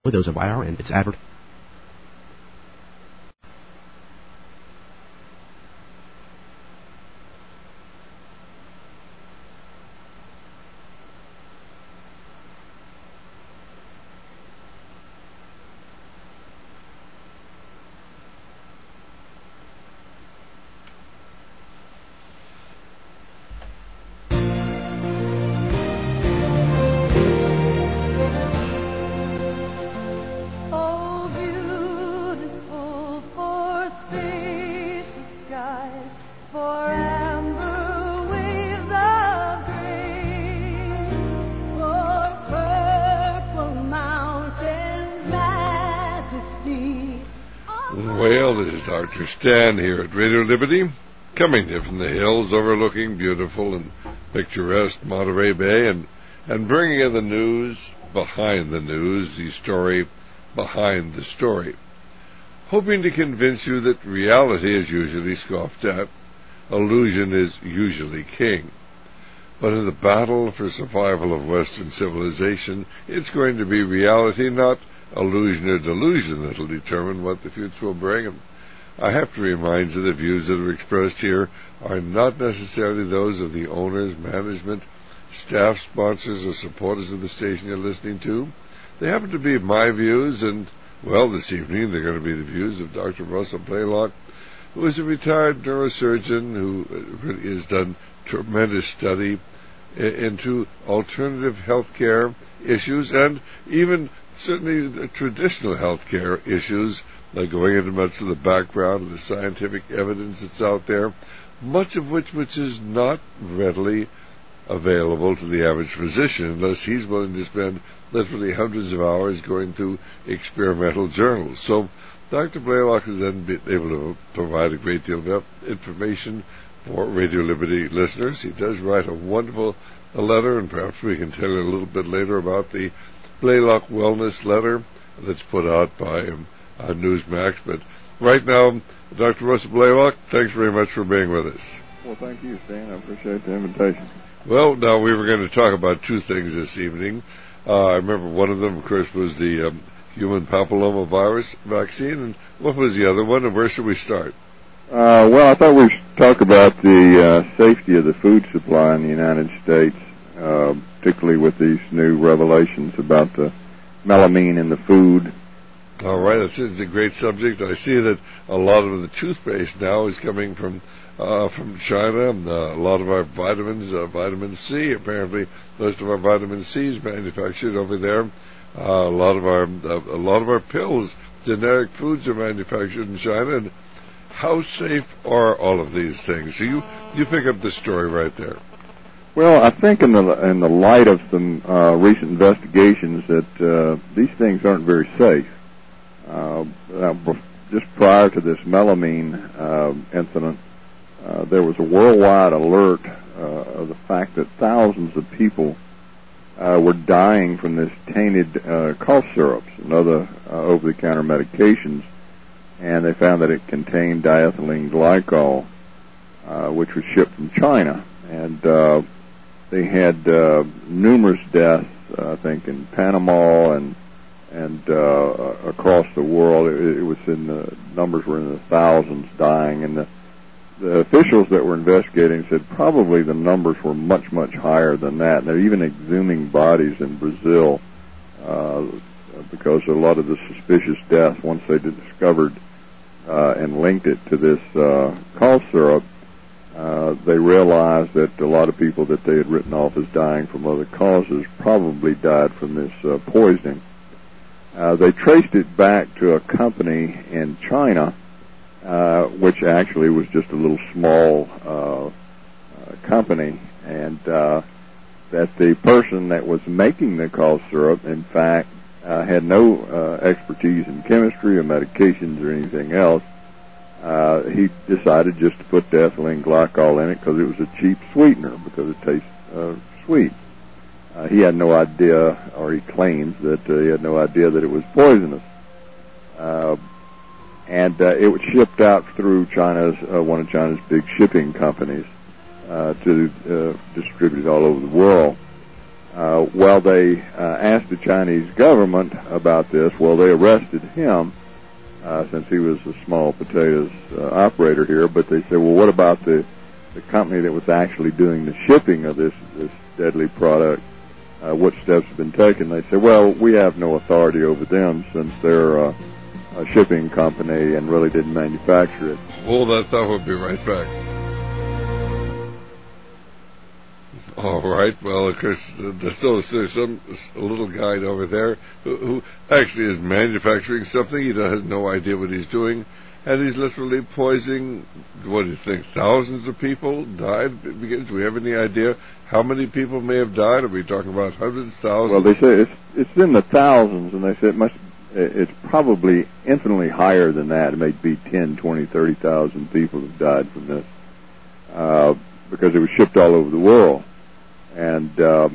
with those of YR and its advert. Dr. Stan here at Radio Liberty, coming here from the hills overlooking beautiful and picturesque Monterey Bay and bringing you the news behind the news, the story behind the story, hoping to convince you that reality is usually scoffed at, illusion is usually king. But in the battle for survival of Western civilization, it's going to be reality, not illusion or delusion, that will determine what the future will bring. And I have to remind you the views that are expressed here are not necessarily those of the owners, management, staff, sponsors, or supporters of the station you're listening to. They happen to be my views, and, well, this evening they're going to be the views of Dr. Russell Blaylock, who is a retired neurosurgeon who really has done tremendous study into alternative healthcare issues and even certainly the traditional healthcare issues, like going into much of the background of the scientific evidence that's out there, much of which is not readily available to the average physician unless he's willing to spend literally hundreds of hours going through experimental journals. So Dr. Blaylock has then been able to provide a great deal of information for Radio Liberty listeners. He does write a wonderful letter, and perhaps we can tell you a little bit later about the Blaylock Wellness Letter that's put out by Newsmax. But right now, Dr. Russell Blaylock, thanks very much for being with us. Well, thank you, Stan. I appreciate the invitation. Well, now we were going to talk about two things this evening. I remember one of them, of course, was the human papilloma virus vaccine. And what was the other one, and where should we start? Well, I thought we should talk about the safety of the food supply in the United States, particularly with these new revelations about the melamine in the food. All right, it's a great subject. I see that a lot of the toothpaste now is coming from China. A lot of our vitamins, vitamin C, apparently most of our vitamin C is manufactured over there. A lot of our pills, generic foods, are manufactured in China. And how safe are all of these things? So you pick up the story right there. Well, I think in the light of some recent investigations that these things aren't very safe. Just prior to this melamine incident, there was a worldwide alert of the fact that thousands of people were dying from this tainted cough syrups and other over-the-counter medications, and they found that it contained diethylene glycol, which was shipped from China. And they had numerous deaths, I think, in Panama and across the world. It was in the numbers were in the thousands dying, and the officials that were investigating said probably the numbers were much, much higher than that. And they're even exhuming bodies in Brazil because a lot of the suspicious deaths, once they discovered and linked it to this cough syrup, they realized that a lot of people that they had written off as dying from other causes probably died from this poisoning. They traced it back to a company in China, which actually was just a little small company, and that the person that was making the cough syrup, in fact, had no expertise in chemistry or medications or anything else. He decided just to put ethylene glycol in it because it was a cheap sweetener, because it tastes sweet. He had no idea, or he claims that he had no idea that it was poisonous. And it was shipped out through one of China's big shipping companies to distribute it all over the world. Well, they asked the Chinese government about this. Well, they arrested him since he was a small potatoes operator here. But they said, well, what about the company that was actually doing the shipping of this deadly product? What steps have been taken? They said, well, we have no authority over them since they're a shipping company and really didn't manufacture it. Hold that thought. We'll be right back. All right. Well, of course, so there's a little guy over there who actually is manufacturing something. He has no idea what he's doing, and he's literally poisoning. What do you think? Thousands of people died. Do we have any idea how many people may have died? Are we talking about hundreds, thousands? Well, they say it's in the thousands, and they say it's probably infinitely higher than that. It may be 10, 20, 30,000 people have died from this because it was shipped all over the world. And, the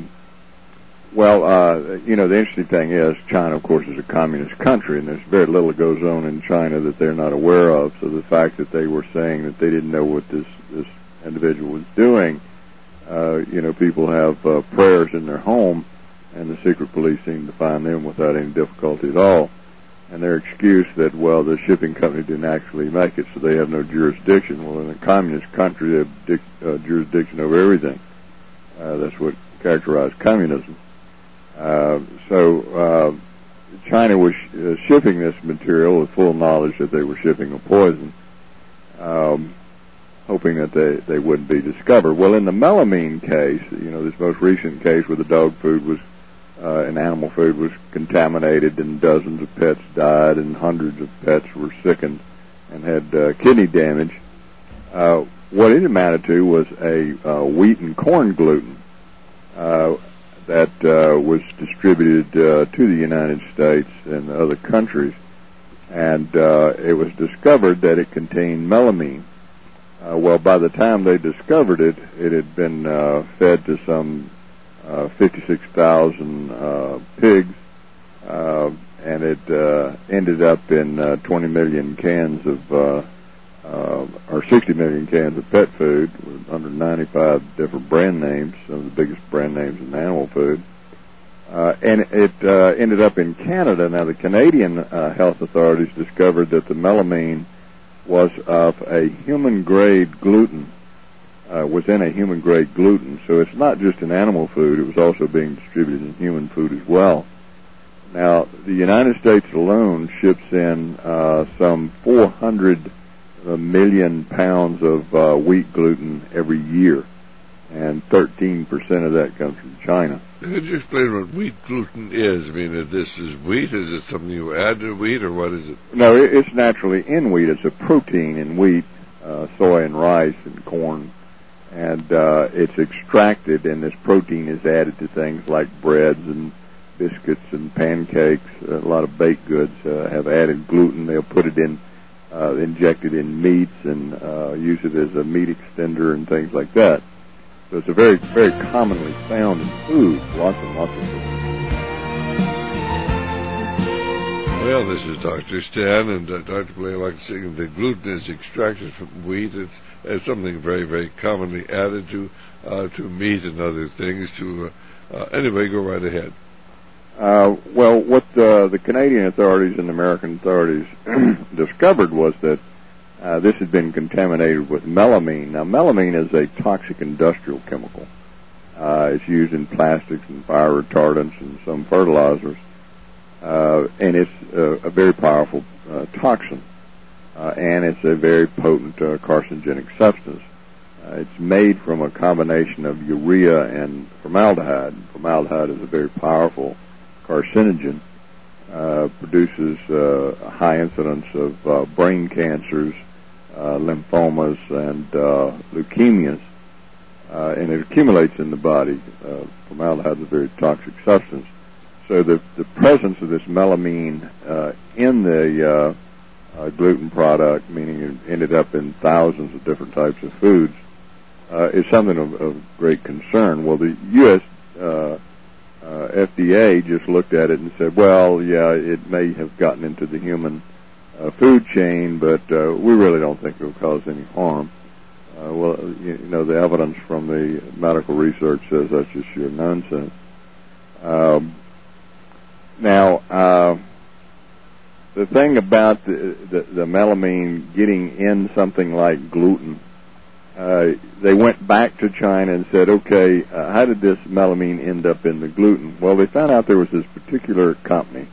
interesting thing is China, of course, is a communist country, and there's very little that goes on in China that they're not aware of. So the fact that they were saying that they didn't know what this individual was doing, people have prayers in their home, and the secret police seem to find them without any difficulty at all. And their excuse that, well, the shipping company didn't actually make it, so they have no jurisdiction. Well, in a communist country, they have jurisdiction over everything. That's what characterized communism. So China was shipping this material with full knowledge that they were shipping a poison, hoping that they wouldn't be discovered. Well, in the melamine case, this most recent case where the dog food was and animal food was contaminated and dozens of pets died and hundreds of pets were sickened and had kidney damage, what it amounted to was a wheat and corn gluten that was distributed to the United States and other countries, and it was discovered that it contained melamine. Well, by the time they discovered it, it had been fed to some 56,000 pigs, and it ended up in 20 million cans of or 60 million cans of pet food with 195 different brand names, some of the biggest brand names in animal food. And it ended up in Canada. Now, the Canadian health authorities discovered that the melamine was of a human-grade gluten, was in a human-grade gluten. So it's not just in animal food. It was also being distributed in human food as well. Now, the United States alone ships in some 400 million pounds of wheat gluten every year, and 13% of that comes from China. Could you explain what wheat gluten is? I mean, if this is wheat, is it something you add to wheat, or what is it? No, it's naturally in wheat. It's a protein in wheat, soy and rice and corn, and it's extracted, and this protein is added to things like breads and biscuits and pancakes. A lot of baked goods have added gluten. They'll put it in, inject it in meats and use it as a meat extender and things like that. So it's a very, very commonly found in food, lots and lots of food. Well, this is Dr. Stan, and Dr. Blaylock saying the gluten is extracted from wheat. It's something very, very commonly added to meat and other things. Anyway, go right ahead. Well, what the Canadian authorities and American authorities discovered was that this had been contaminated with melamine. Now, melamine is a toxic industrial chemical. It's used in plastics and fire retardants and some fertilizers, and it's a very powerful toxin, and it's a very potent carcinogenic substance. It's made from a combination of urea and formaldehyde. Formaldehyde is a very powerful carcinogen, produces a high incidence of brain cancers, lymphomas, and leukemias, and it accumulates in the body. Formaldehyde is a very toxic substance. So the presence of this melamine in the gluten product, meaning it ended up in thousands of different types of foods, is something of great concern. Well, the U.S. FDA just looked at it and said, well, yeah, it may have gotten into the human food chain, but we really don't think it will cause any harm. The evidence from the medical research says that's just sheer nonsense. Now, the thing about the melamine getting in something like gluten, they went back to China and said, okay, how did this melamine end up in the gluten? Well, they found out there was this particular company,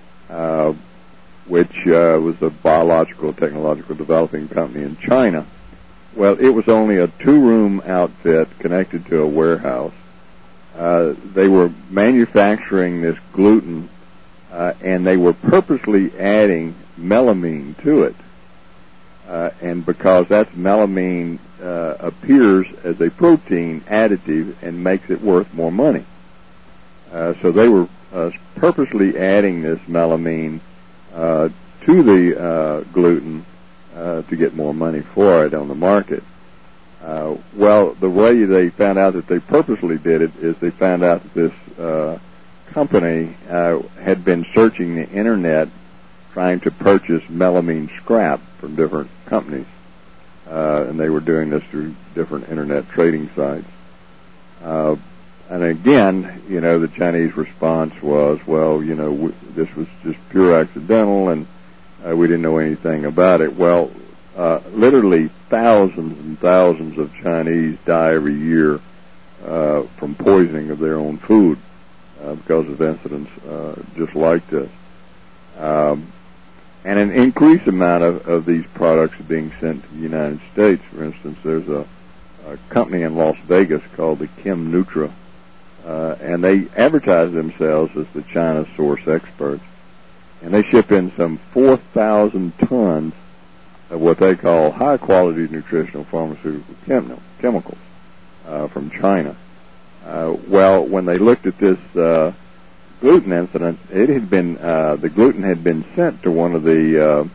which was a biological technological developing company in China. Well, it was only a 2-room outfit connected to a warehouse. They were manufacturing this gluten, and they were purposely adding melamine to it. And because that melamine appears as a protein additive and makes it worth more money. So they were purposely adding this melamine to the gluten to get more money for it on the market. Well, the way they found out that they purposely did it is they found out that this company had been searching the internet trying to purchase melamine scrap from different companies. And they were doing this through different internet trading sites. And again, the Chinese response was, well, this was just pure accidental and we didn't know anything about it. Well, literally thousands and thousands of Chinese die every year from poisoning of their own food because of incidents just like this. And an increased amount of these products are being sent to the United States. For instance, there's a company in Las Vegas called the Chem Nutra, and they advertise themselves as the China source experts. And they ship in some 4,000 tons of what they call high-quality nutritional pharmaceutical chemicals from China. Well, when they looked at this gluten incident, it had been the gluten had been sent to one of the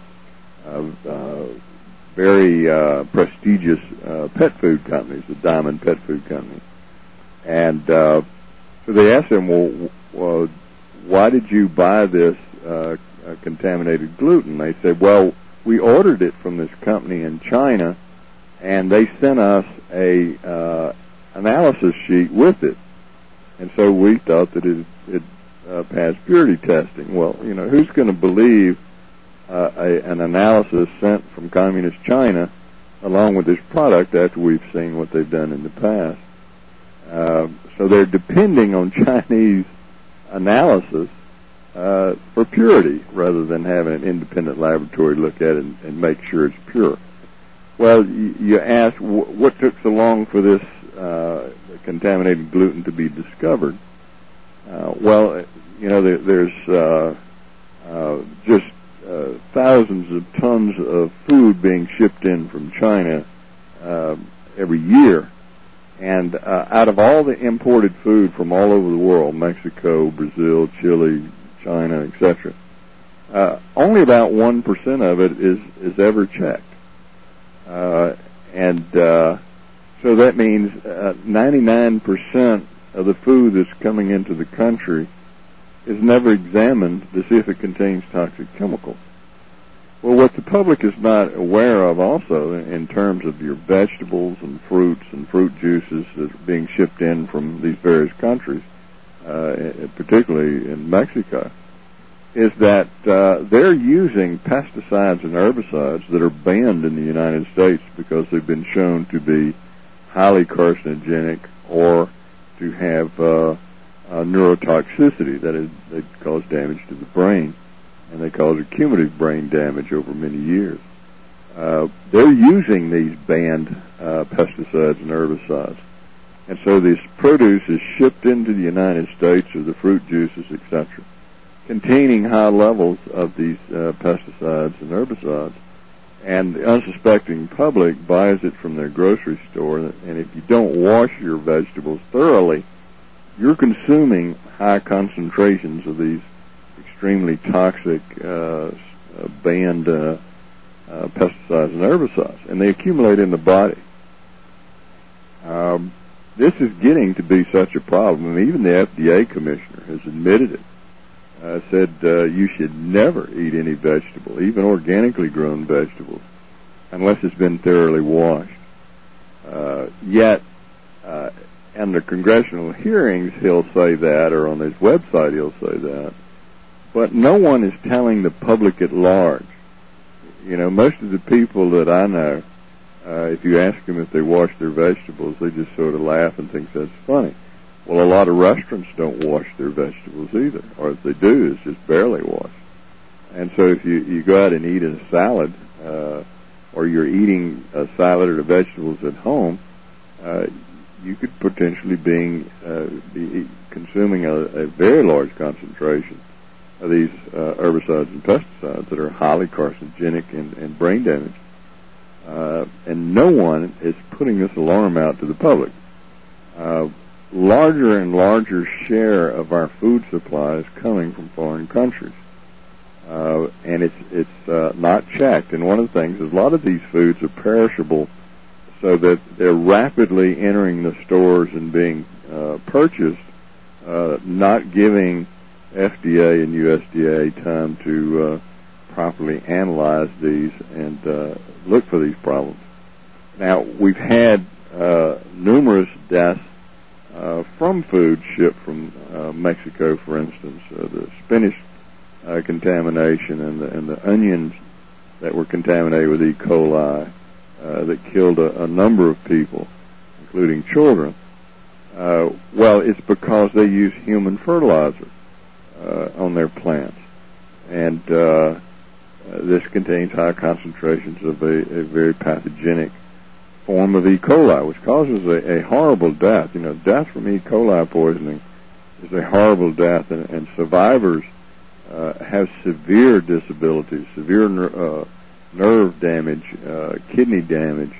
very prestigious pet food companies, the Diamond Pet Food Company, and so they asked them, well, why did you buy this contaminated gluten? They said, well, we ordered it from this company in China, and they sent us a analysis sheet with it, and so we thought that it passed purity testing. Well, who's going to believe an analysis sent from communist China along with this product after we've seen what they've done in the past? So they're depending on Chinese analysis for purity rather than having an independent laboratory look at it and make sure it's pure. Well, you ask, what took so long for this contaminated gluten to be discovered? Well, there's just thousands of tons of food being shipped in from China every year. And out of all the imported food from all over the world, Mexico, Brazil, Chile, China, etc., only about 1% of it is ever checked. So that means 99% of the food that's coming into the country is never examined to see if it contains toxic chemicals. Well, what the public is not aware of also in terms of your vegetables and fruits and fruit juices that are being shipped in from these various countries, particularly in Mexico, is that they're using pesticides and herbicides that are banned in the United States because they've been shown to be highly carcinogenic or to have neurotoxicity, that is, they cause damage to the brain, and they cause cumulative brain damage over many years. They're using these banned pesticides and herbicides. And so this produce is shipped into the United States, or the fruit juices, etc., containing high levels of these pesticides and herbicides. And the unsuspecting public buys it from their grocery store, and if you don't wash your vegetables thoroughly, you're consuming high concentrations of these extremely toxic banned pesticides and herbicides, and they accumulate in the body. This is getting to be such a problem. I mean, even the FDA commissioner has admitted it. Said you should never eat any vegetable, even organically grown vegetables, unless it's been thoroughly washed. Yet, the congressional hearings, he'll say that, or on his website, he'll say that. But no one is telling the public at large. You know, most of the people that I know, if you ask them if they wash their vegetables, they just sort of laugh and think that's funny. Well, a lot of restaurants don't wash their vegetables either, or if they do, it's just barely washed. And so if you go out and eat a salad, or you're eating a salad or the vegetables at home, you could potentially be consuming a very large concentration of these herbicides and pesticides that are highly carcinogenic and brain damaging. And no one is putting this alarm out to the public. Larger and larger share of our food supply is coming from foreign countries. And it's not checked. And one of the things is a lot of these foods are perishable, so that they're rapidly entering the stores and being purchased, not giving FDA and USDA time to properly analyze these and look for these problems. Now, we've had numerous deaths from food shipped from Mexico, for instance, the spinach contamination and the onions that were contaminated with E. coli that killed a number of people, including children. Well, it's because they use human fertilizer on their plants. And this contains high concentrations of a very pathogenic form of E. coli, which causes a horrible death. You know, death from E. coli poisoning is a horrible death, and survivors have severe disabilities, severe nerve damage, kidney damage,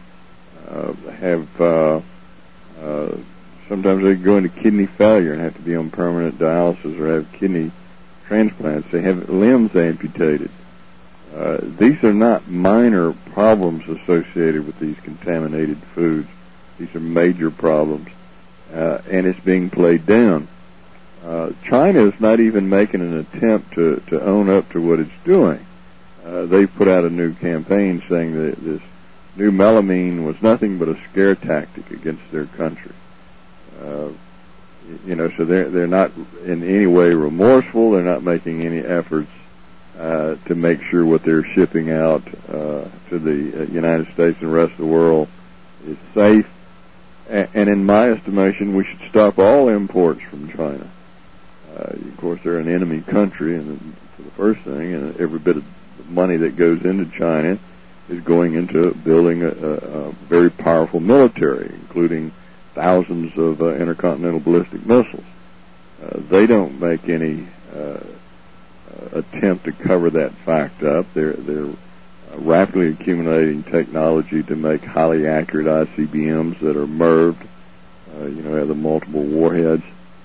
sometimes they go into kidney failure and have to be on permanent dialysis or have kidney transplants. They have limbs amputated. These are not minor problems associated with these contaminated foods. These are major problems, and it's being played down. China is not even making an attempt to own up to what it's doing. They put out a new campaign saying that this new melamine was nothing but a scare tactic against their country. You know, so they're not in any way remorseful. They're not making any efforts to make sure what they're shipping out to the United States and the rest of the world is safe. And in my estimation, we should stop all imports from China. Of course, they're an enemy country, and for the first thing, and every bit of money that goes into China is going into building a very powerful military, including thousands of intercontinental ballistic missiles. They don't make any attempt to cover that fact up. They're rapidly accumulating technology to make highly accurate ICBMs that are MIRVed, have the multiple warheads.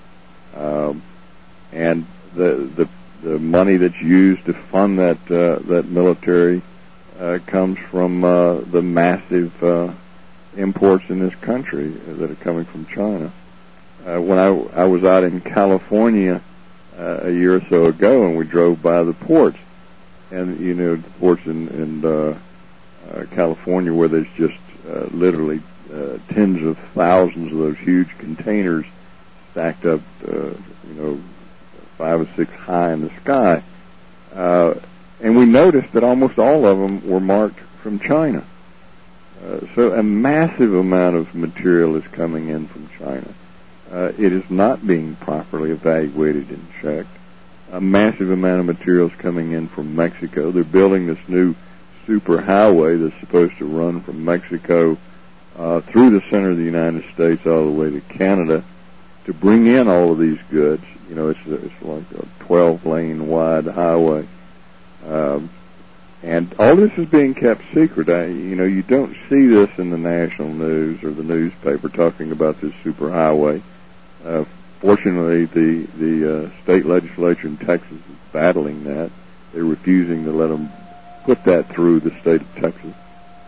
And the money that's used to fund that military comes from the massive imports in this country that are coming from China. When I was out in California a year or so ago, and we drove by the ports, and the ports in California where there's just literally tens of thousands of those huge containers stacked up, 5 or 6 high in the sky, and we noticed that almost all of them were marked from China. So a massive amount of material is coming in from China. It is not being properly evaluated and checked. A massive amount of material is coming in from Mexico. They're building this new super highway that's supposed to run from Mexico through the center of the United States all the way to Canada to bring in all of these goods. It's like a 12-lane wide highway. And all this is being kept secret. You don't see this in the national news or the newspaper talking about this superhighway. Fortunately, the state legislature in Texas is battling that. They're refusing to let them put that through the state of Texas.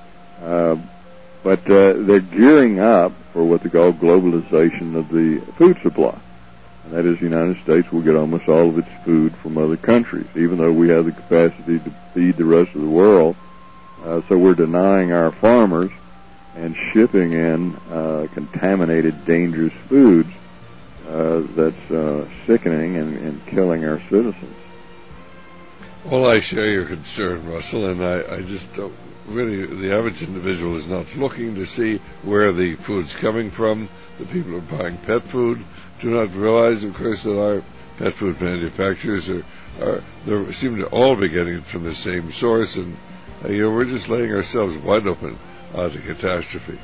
But they're gearing up for what they call globalization of the food supply. And that is, the United States will get almost all of its food from other countries, even though we have the capacity to feed the rest of the world. So we're denying our farmers and shipping in contaminated, dangerous foods that's sickening and killing our citizens. Well, I share your concern, Russell, and I just don't really, the average individual is not looking to see where the food's coming from. The people who are buying pet food do not realize, of course, that our pet food manufacturers they seem to all be getting it from the same source, and we're just letting ourselves wide open to catastrophe.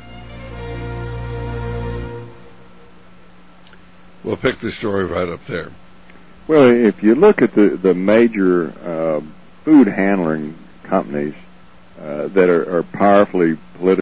We'll pick the story right up there. Well, if you look at the major food handling companies that are powerfully political.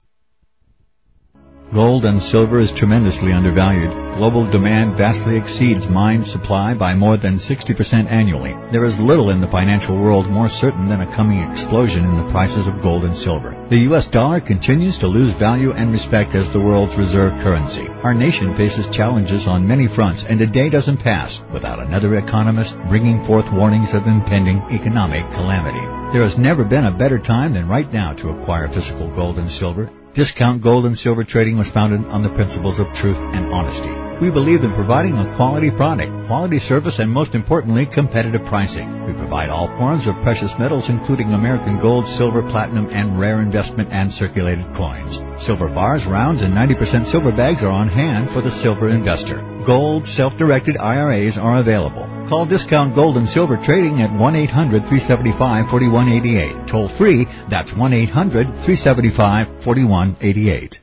Gold and silver is tremendously undervalued. Global demand vastly exceeds mine supply by more than 60% annually. There is little in the financial world more certain than a coming explosion in the prices of gold and silver. The U.S. dollar continues to lose value and respect as the world's reserve currency. Our nation faces challenges on many fronts, and a day doesn't pass without another economist bringing forth warnings of impending economic calamity. There has never been a better time than right now to acquire physical gold and silver. Discount Gold and Silver Trading was founded on the principles of truth and honesty. We believe in providing a quality product, quality service, and most importantly, competitive pricing. We provide all forms of precious metals, including American gold, silver, platinum, and rare investment and circulated coins. Silver bars, rounds, and 90% silver bags are on hand for the silver investor. Gold self-directed IRAs are available. Call Discount Gold and Silver Trading at 1-800-375-4188. Toll free, that's 1-800-375-4188.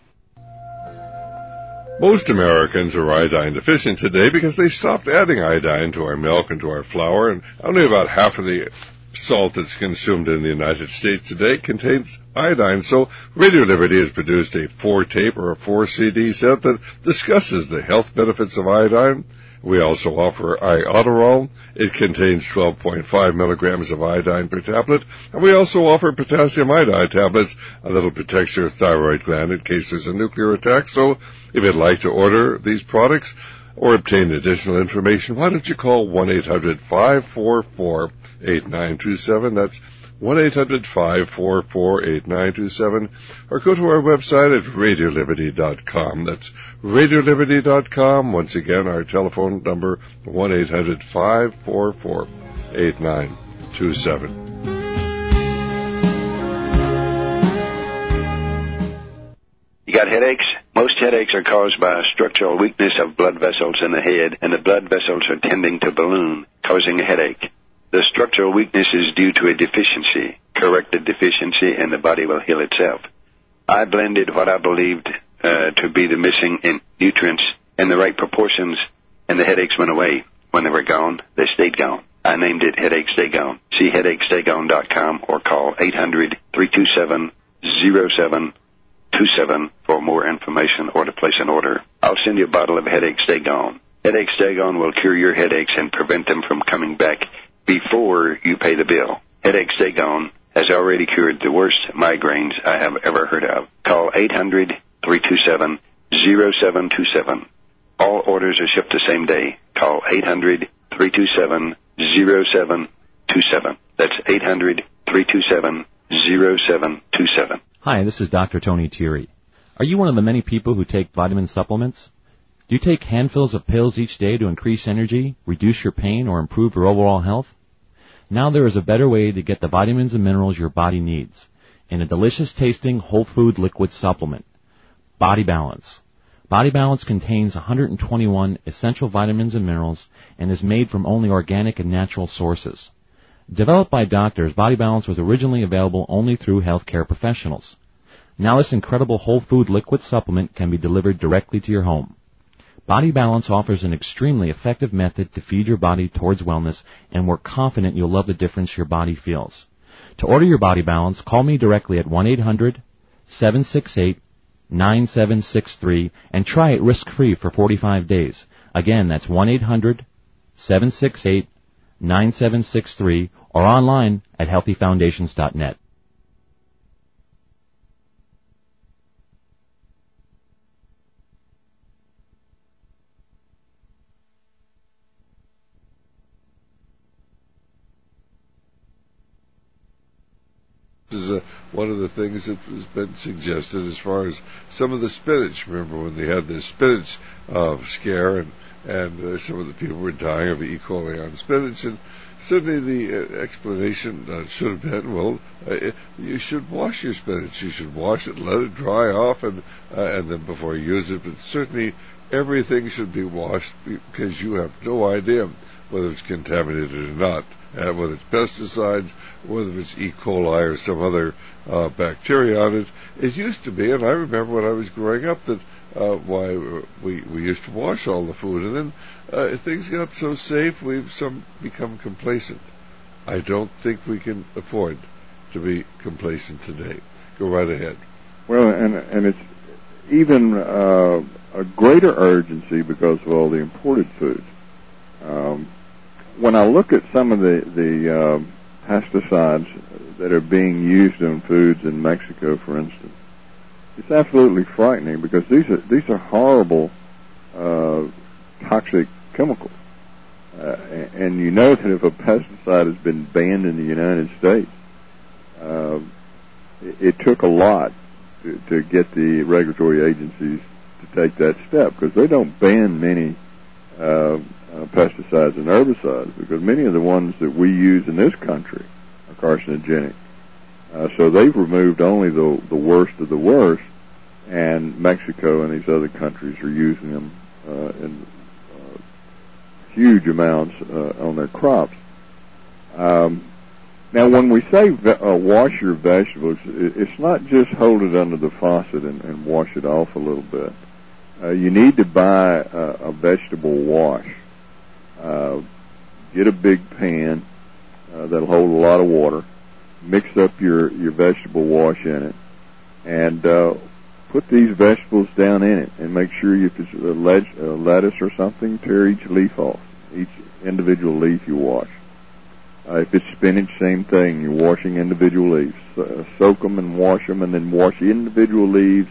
Most Americans are iodine deficient today because they stopped adding iodine to our milk and to our flour, and only about half of the salt that's consumed in the United States today contains iodine. So Radio Liberty has produced a 4-tape or a 4-CD set that discusses the health benefits of iodine. We also offer Iodoral. It contains 12.5 milligrams of iodine per tablet. And we also offer potassium iodide tablets that'll protect your thyroid gland in case there's a nuclear attack. So if you'd like to order these products or obtain additional information, why don't you call 1-800-544-8927. That's 1-800-544-8927, or go to our website at radioliberty.com. That's radioliberty.com. Once again, our telephone number, 1-800-544-8927. You got headaches? Most headaches are caused by a structural weakness of blood vessels in the head, and the blood vessels are tending to balloon, causing a headache. The structural weakness is due to a deficiency. Correct the deficiency, and the body will heal itself. I blended what I believed to be the missing nutrients in the right proportions, and the headaches went away. When they were gone, they stayed gone. I named it Headache Stay Gone. See HeadacheStayGone.com or call 800-327-0727 for more information or to place an order. I'll send you a bottle of Headache Stay Gone. Headache Stay Gone will cure your headaches and prevent them from coming back before you pay the bill. Headache Stay Gone has already cured the worst migraines I have ever heard of. Call 800-327-0727. All orders are shipped the same day. Call 800-327-0727. That's 800-327-0727. Hi, this is Dr. Tony Thierry. Are you one of the many people who take vitamin supplements? Do you take handfuls of pills each day to increase energy, reduce your pain, or improve your overall health? Now there is a better way to get the vitamins and minerals your body needs in a delicious-tasting whole food liquid supplement, Body Balance. Body Balance contains 121 essential vitamins and minerals and is made from only organic and natural sources. Developed by doctors, Body Balance was originally available only through healthcare professionals. Now this incredible whole food liquid supplement can be delivered directly to your home. Body Balance offers an extremely effective method to feed your body towards wellness, and we're confident you'll love the difference your body feels. To order your Body Balance, call me directly at 1-800-768-9763 and try it risk-free for 45 days. Again, that's 1-800-768-9763 or online at healthyfoundations.net. This is one of the things that has been suggested as far as some of the spinach. Remember when they had the spinach scare, and some of the people were dying of E. coli on spinach, and certainly the explanation should have been, well, you should wash your spinach. You should wash it, let it dry off, and then before you use it. But certainly everything should be washed because you have no idea whether it's contaminated or not, whether it's pesticides, whether it's E. coli or some other bacteria on it. It used to be, and I remember when I was growing up, that why we used to wash all the food, and then things got so safe we've become complacent. I don't think we can afford to be complacent today. Go right ahead. Well, and it's even a greater urgency because of all the imported foods. When I look at some of the pesticides that are being used on foods in Mexico, for instance, it's absolutely frightening because these are horrible toxic chemicals. And you know that if a pesticide has been banned in the United States, it took a lot to get the regulatory agencies to take that step, because they don't ban many pesticides and herbicides, because many of the ones that we use in this country are carcinogenic. So they've removed only the worst of the worst, and Mexico and these other countries are using them in huge amounts on their crops. Now, when we say wash your vegetables, it's not just hold it under the faucet and wash it off a little bit. You need to buy a vegetable wash. Get a big pan that'll hold a lot of water. Mix up your vegetable wash in it, and put these vegetables down in it, and make sure if it's lettuce or something, tear each leaf off, each individual leaf you wash. If it's spinach, same thing. You're washing individual leaves. Soak them and wash them, and then wash individual leaves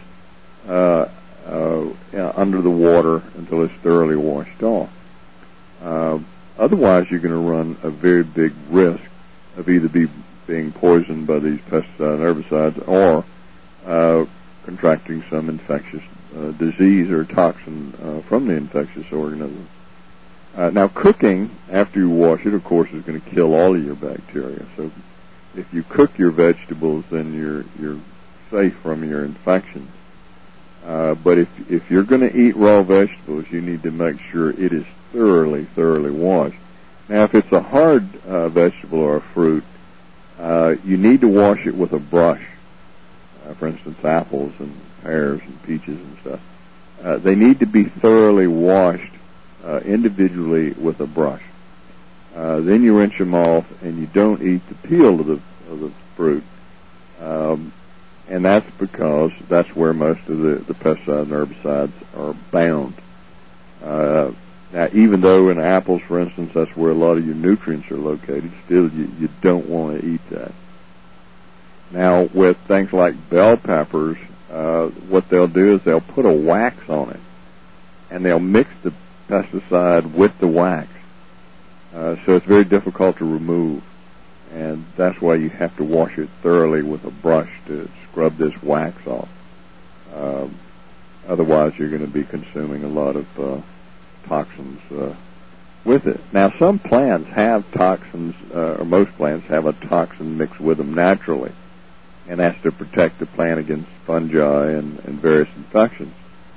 under the water until it's thoroughly washed off. Otherwise, you're going to run a very big risk of either being poisoned by these pesticides and herbicides, or contracting some infectious disease or toxin from the infectious organism. Now, cooking after you wash it, of course, is going to kill all of your bacteria. So, if you cook your vegetables, then you're safe from your infections. But if you're going to eat raw vegetables, you need to make sure it is thoroughly washed. Now, if it's a hard vegetable or a fruit, you need to wash it with a brush. For instance, apples and pears and peaches and stuff. They need to be thoroughly washed individually with a brush. Then you rinse them off, and you don't eat the peel of the fruit. And that's because that's where most of the pesticides and herbicides are bound. Now, even though in apples, for instance, that's where a lot of your nutrients are located, still you don't want to eat that. Now, with things like bell peppers, what they'll do is they'll put a wax on it, and they'll mix the pesticide with the wax. So it's very difficult to remove, and that's why you have to wash it thoroughly with a brush to scrub this wax off. Otherwise, you're going to be consuming a lot of toxins with it. Now, some plants have toxins, or most plants have a toxin mixed with them naturally, and that's to protect the plant against fungi and various infections.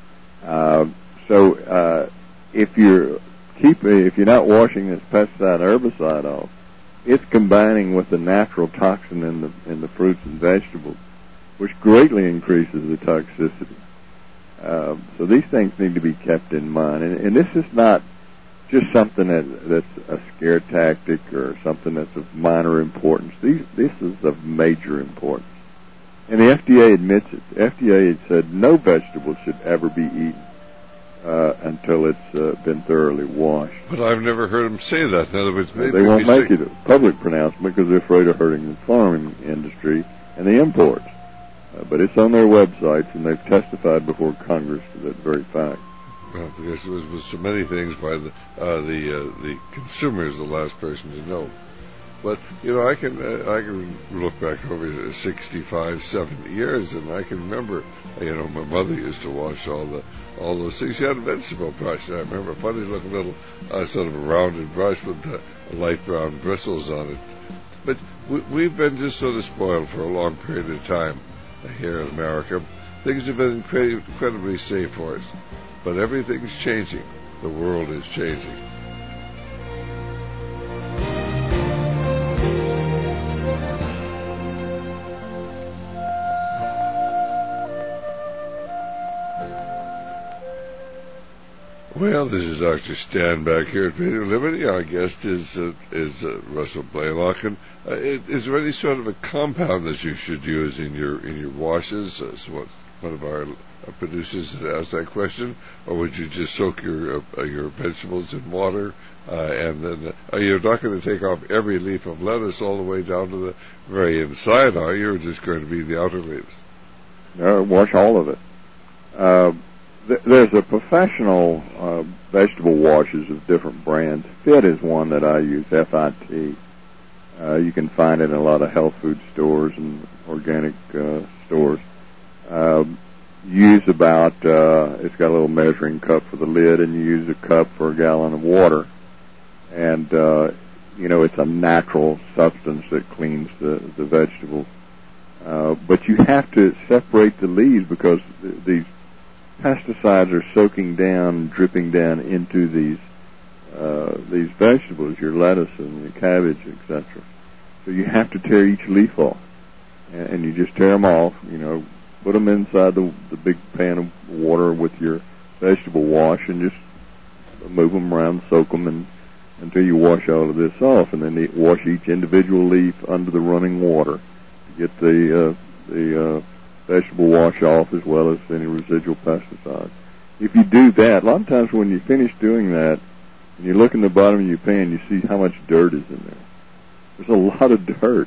If you're not washing this pesticide and herbicide off, it's combining with the natural toxin in the fruits and vegetables, which greatly increases the toxicity. So these things need to be kept in mind, and this is not just something that's a scare tactic or something that's of minor importance. This is of major importance, and the FDA admits it. The FDA had said no vegetable should ever be eaten until it's been thoroughly washed. But I've never heard them say that. In other words, maybe they won't make it a public pronouncement because they're afraid of hurting the farming industry and the imports. But it's on their websites, and they've testified before Congress to that very fact. Well, because it was so many things by the consumers, the last person to know. But I can look back over 65, 70 years, and I can remember. My mother used to wash all those things. She had a vegetable brush. I remember a funny looking little sort of a rounded brush with light brown bristles on it. But we've been just sort of spoiled for a long period of time here in America. Things have been incredibly safe for us, but everything's changing. The world is changing. Well, this is Dr. Stan back here at Radio Liberty. Our guest is Russell Blaylock. And is there any sort of a compound that you should use in your washes? So one of our producers had asked that question, or would you just soak your vegetables in water, and then you're not going to take off every leaf of lettuce all the way down to the very inside, are you? Or just going to be the outer leaves? No, wash all of it. There's a professional vegetable washes of different brands. Fit is one that I use, F-I-T. You can find it in a lot of health food stores and organic stores. Use about, it's got a little measuring cup for the lid, and you use a cup for a gallon of water. And, it's a natural substance that cleans the vegetables. But you have to separate the leaves because these pesticides are soaking down, dripping down into these vegetables, your lettuce and your cabbage, etc. So you have to tear each leaf off, and you just tear them off. Put them inside the big pan of water with your vegetable wash, and just move them around, soak them, until you wash all of this off, and then wash each individual leaf under the running water to get the vegetable wash off as well as any residual pesticides. If you do that, a lot of times when you finish doing that, and you look in the bottom of your pan, you see how much dirt is in there. There's a lot of dirt.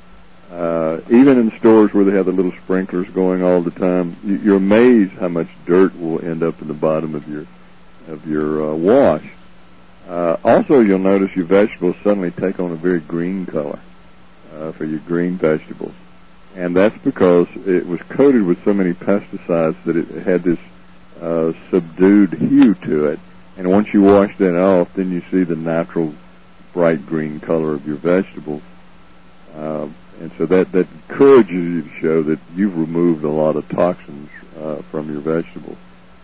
Even in stores where they have the little sprinklers going all the time, you're amazed how much dirt will end up in the bottom of your wash. Also, you'll notice your vegetables suddenly take on a very green color for your green vegetables. And that's because it was coated with so many pesticides that it had this subdued hue to it. And once you wash that off, then you see the natural bright green color of your vegetables. And so that encourages you to show that you've removed a lot of toxins from your vegetables.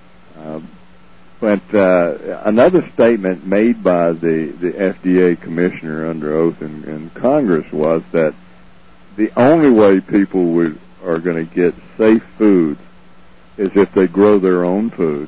But another statement made by the FDA commissioner under oath in Congress was that the only way people are going to get safe foods is if they grow their own food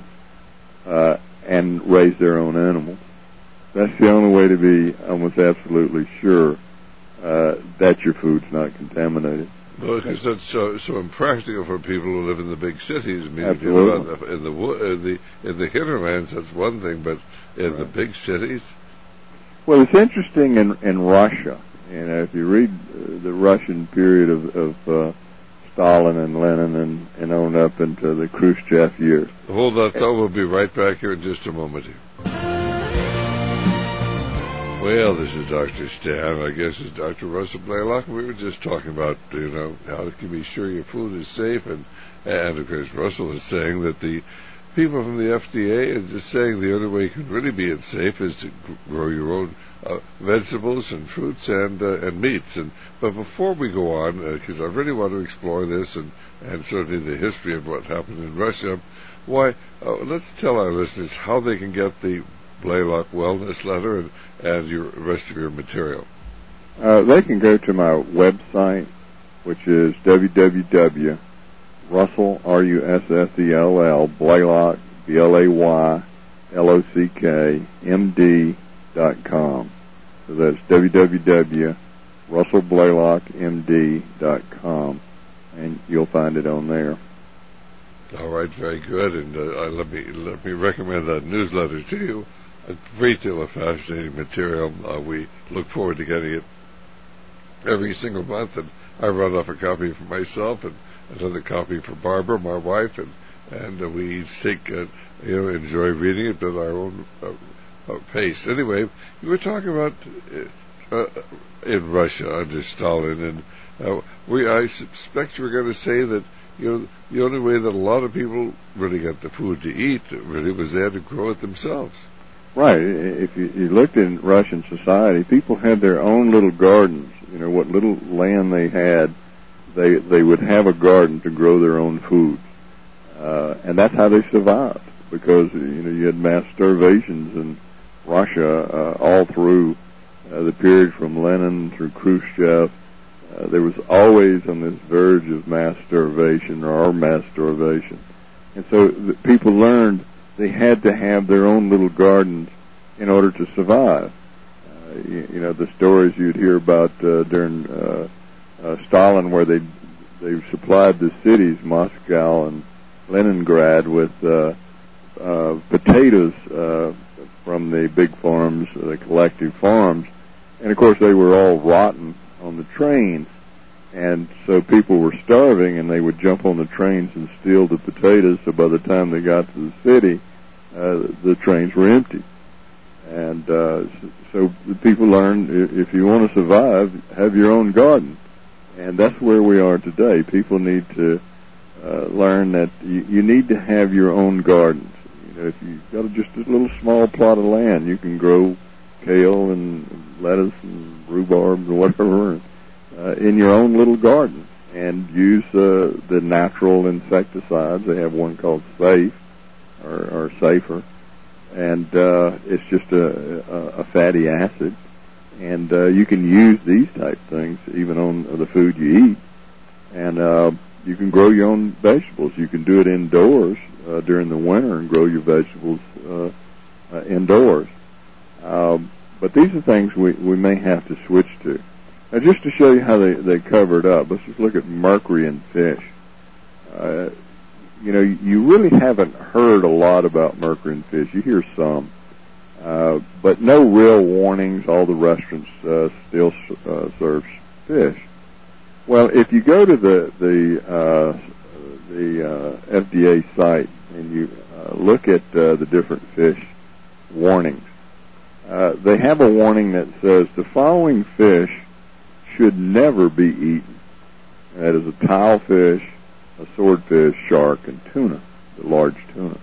and raise their own animals. That's the only way to be almost absolutely sure that your food's not contaminated. Well, because that's so impractical for people who live in the big cities. I mean, Absolutely. In the hinterlands, that's one thing, but in the big cities. Well, it's interesting in Russia. If you read the Russian period of Stalin and Lenin and on up into the Khrushchev years. Hold that thought. We'll be right back here in just a moment here. Well, this is Dr. Stan. I guess it's Dr. Russell Blaylock. We were just talking about, how you can be sure your food is safe. And of course, Russell is saying that the people from the FDA are just saying the only way you can really be safe is to grow your own vegetables and fruits and meats. But before we go on, because I really want to explore this and certainly the history of what happened in Russia, let's tell our listeners how they can get the Blaylock Wellness Letter and your rest of your material. They can go to my website, which is www.russell, R-U-S-S-E-L-L, Blaylock, B-L-A-Y-L-O-C-K, M-D.com. So that's www.russellblaylockmd.com, and you'll find it on there. All right, very good. And let me recommend that newsletter to you. A great deal of fascinating material. We look forward to getting it every single month, and I run off a copy for myself and another copy for Barbara, my wife, and we each take enjoy reading it at our own pace. Anyway, you were talking about in Russia under Stalin, and I suspect you were going to say that the only way that a lot of people really got the food to eat really was they had to grow it themselves. Right. If you looked in Russian society, people had their own little gardens. What little land they had, they would have a garden to grow their own food, and that's how they survived. Because you had mass starvations in Russia all through the period from Lenin through Khrushchev. There was always on this verge of mass starvation or mass starvation, and so people learned they had to have their own little gardens in order to survive. The stories you'd hear about during Stalin, where they supplied the cities, Moscow and Leningrad, with potatoes from the big farms, the collective farms, and of course they were all rotten on the trains, and so people were starving, and they would jump on the trains and steal the potatoes. So by the time they got to the city, the trains were empty. And so the people learned, if you want to survive, have your own garden. And that's where we are today. People need to learn that you need to have your own gardens. If you've got just a little small plot of land, you can grow kale and lettuce and rhubarb and whatever in your own little garden, and use the natural insecticides. They have one called Safe or Safer, and it's just a fatty acid, and you can use these type things even on the food you eat, and you can grow your own vegetables. You can do it indoors during the winter and grow your vegetables indoors. But these are things we may have to switch to. Now, just to show you how they cover it up, let's just look at mercury in fish. You really haven't heard a lot about mercury in fish. You hear some, but no real warnings. All the restaurants still serve fish. Well, if you go to the FDA site and you look at the different fish warnings, they have a warning that says the following fish should never be eaten. That is a tilefish, a swordfish, shark, and tuna, the large tuna.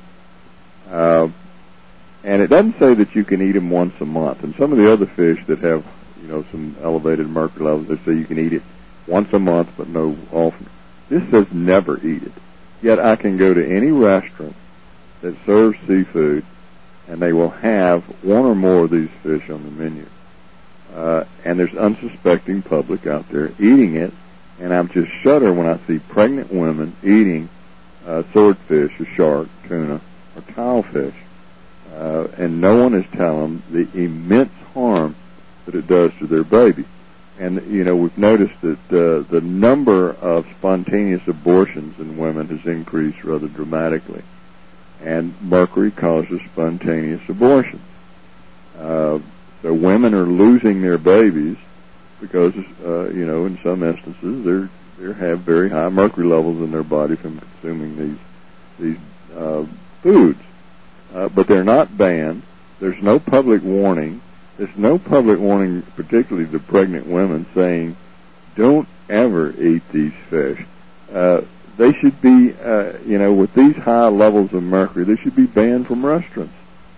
And it doesn't say that you can eat them once a month. And some of the other fish that have, some elevated mercury levels, they say you can eat it once a month, but no often. This says never eat it. Yet I can go to any restaurant that serves seafood, and they will have one or more of these fish on the menu. And there's unsuspecting public out there eating it, and I'm just shudder when I see pregnant women eating swordfish, or shark, tuna, or tilefish, and no one is telling them the immense harm that it does to their baby. And, we've noticed that the number of spontaneous abortions in women has increased rather dramatically. And mercury causes spontaneous abortions. So women are losing their babies because, in some instances, they have very high mercury levels in their body from consuming these foods. But they're not banned. There's no public warning. There's no public warning, particularly to pregnant women, saying, don't ever eat these fish. They should be, with these high levels of mercury, they should be banned from restaurants.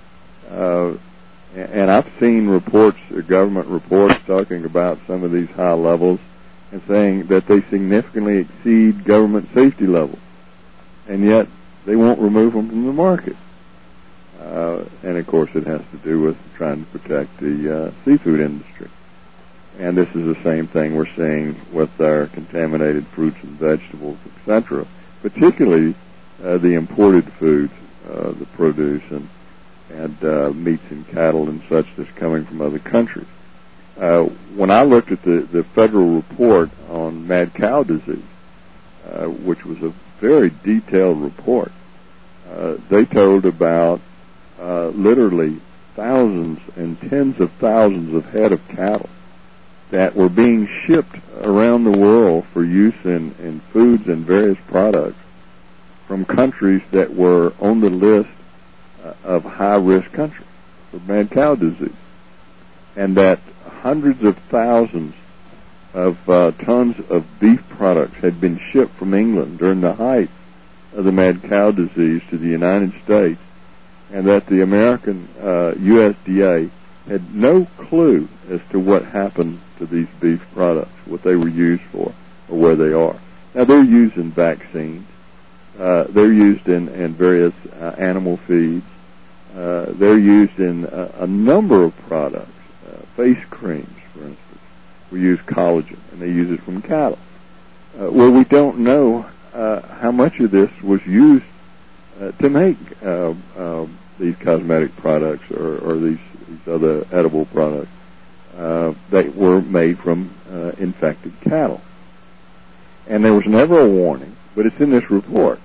And I've seen reports, government reports, talking about some of these high levels and saying that they significantly exceed government safety levels. And yet, they won't remove them from the market. And of course, it has to do with trying to protect the seafood industry. And this is the same thing we're seeing with our contaminated fruits and vegetables, etc., particularly the imported foods, the produce and meats and cattle and such that's coming from other countries. When I looked at the federal report on mad cow disease, which was a very detailed report, they told about literally thousands and tens of thousands of head of cattle that were being shipped around the world for use in foods and various products from countries that were on the list of high-risk countries for mad cow disease. And that hundreds of thousands of tons of beef products had been shipped from England during the height of the mad cow disease to the United States, and that the American USDA had no clue as to what happened to these beef products, what they were used for, or where they are. Now, they're used in vaccines. They're used in various animal feeds. They're used in a number of products. Face creams, for instance. We use collagen, and they use it from cattle. Well, we don't know how much of this was used to make these cosmetic products or these other edible products that were made from infected cattle. And there was never a warning, but it's in this report.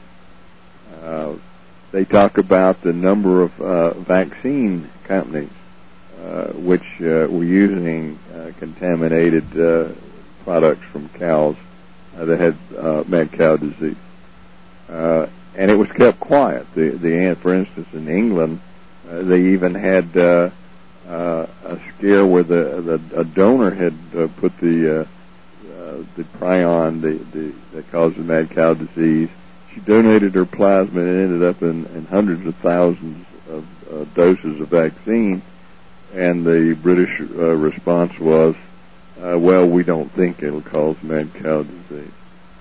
They talk about the number of vaccine companies which were using contaminated products from cows that had mad cow disease. And it was kept quiet. For instance, in England, they even had a scare where a donor had put the prion that causes mad cow disease. She donated her plasma and it ended up in hundreds of thousands of doses of vaccine. And the British response was, well, we don't think it'll cause mad cow disease.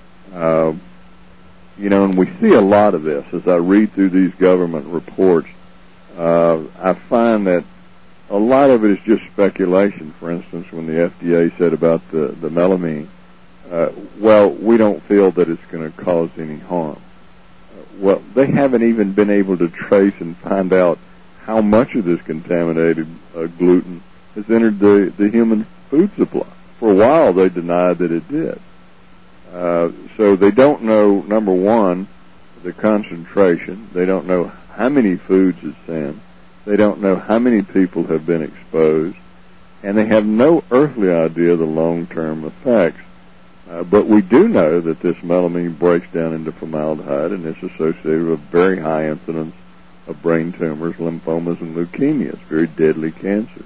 And we see a lot of this. As I read through these government reports, I find that a lot of it is just speculation. For instance, when the FDA said about the melamine, well, we don't feel that it's going to cause any harm. Well, they haven't even been able to trace and find out how much of this contaminated gluten has entered the human food supply. For a while, they denied that it did. So they don't know, number one, the concentration. They don't know how many foods it's in. They don't know how many people have been exposed. And they have no earthly idea of the long-term effects. But we do know that this melamine breaks down into formaldehyde, and it's associated with very high incidence of brain tumors, lymphomas, and leukemias, very deadly cancer.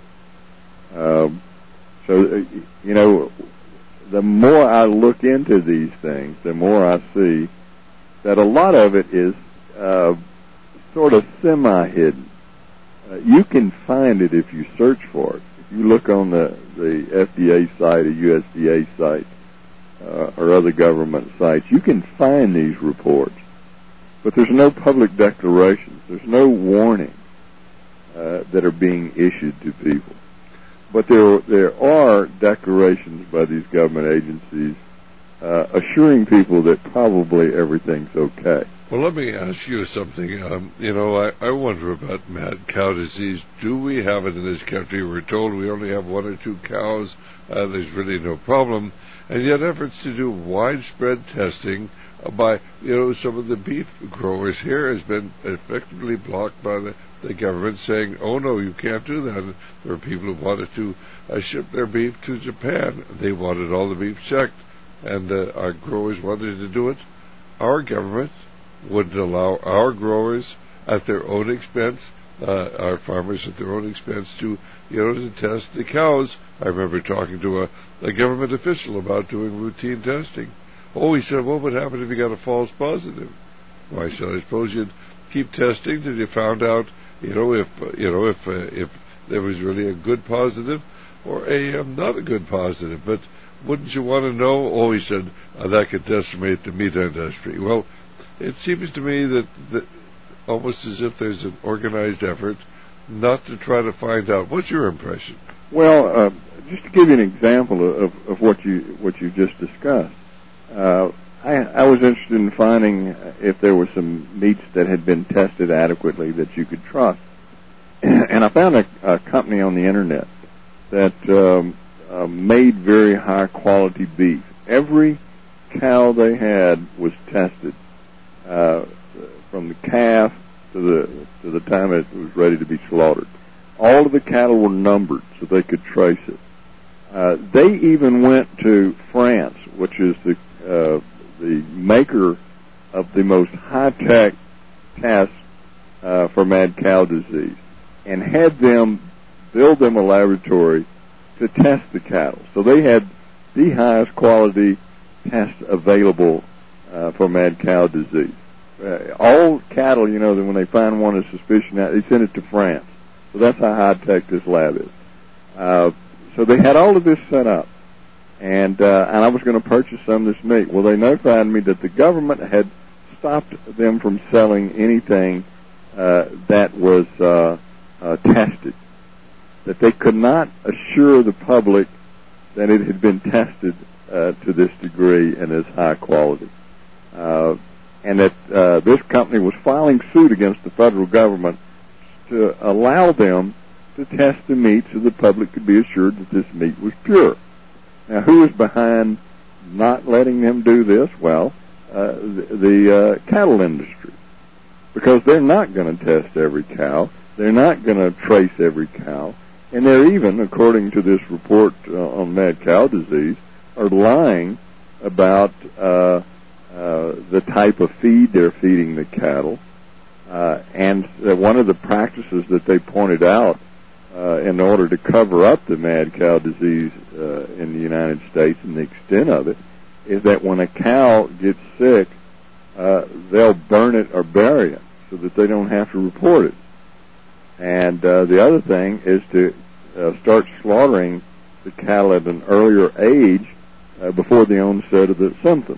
The more I look into these things, the more I see that a lot of it is sort of semi-hidden. You can find it if you search for it. If you look on the FDA site, a USDA site, or other government sites, you can find these reports. But there's no public declarations. There's no warning that are being issued to people. But there are declarations by these government agencies assuring people that probably everything's okay. Well, let me ask you something. I wonder about mad cow disease. Do we have it in this country? We're told we only have 1 or 2 cows. There's really no problem. And yet efforts to do widespread testing by, some of the beef growers here has been effectively blocked by the government saying, oh, no, you can't do that. And there are people who wanted to ship their beef to Japan. They wanted all the beef checked, and our growers wanted to do it. Our government wouldn't allow our growers at their own expense, our farmers at their own expense to test the cows. I remember talking to a government official about doing routine testing. Oh, he said, what would happen if you got a false positive? Well, I said, I suppose you'd keep testing till you found out, if there was really a good positive or a not a good positive. But wouldn't you want to know? Oh, he said, that could decimate the meat industry. Well, it seems to me that almost as if there's an organized effort not to try to find out. What's your impression? Well, just to give you an example of what you just discussed, I was interested in finding if there were some meats that had been tested adequately that you could trust. And I found a company on the internet that made very high quality beef. Every cow they had was tested from the calf to the time it was ready to be slaughtered. All of the cattle were numbered so they could trace it. They even went to France, which is the maker of the most high-tech test for mad cow disease, and had them build them a laboratory to test the cattle. So they had the highest quality test available for mad cow disease. All cattle, you know, that when they find one of suspicion, they send it to France. So that's how high-tech this lab is. So they had all of this set up, and I was going to purchase some of this meat. Well, they notified me that the government had stopped them from selling anything that was tested, that they could not assure the public that it had been tested to this degree and as high quality. And that this company was filing suit against the federal government to allow them to test the meat so the public could be assured that this meat was pure. Now, who is behind not letting them do this? Well, the cattle industry, because they're not going to test every cow. They're not going to trace every cow. And they're even, according to this report on mad cow disease, are lying about the type of feed they're feeding the cattle. And one of the practices that they pointed out in order to cover up the mad cow disease in the United States and the extent of it is that when a cow gets sick, they'll burn it or bury it so that they don't have to report it. And the other thing is to start slaughtering the cattle at an earlier age before the onset of the symptoms.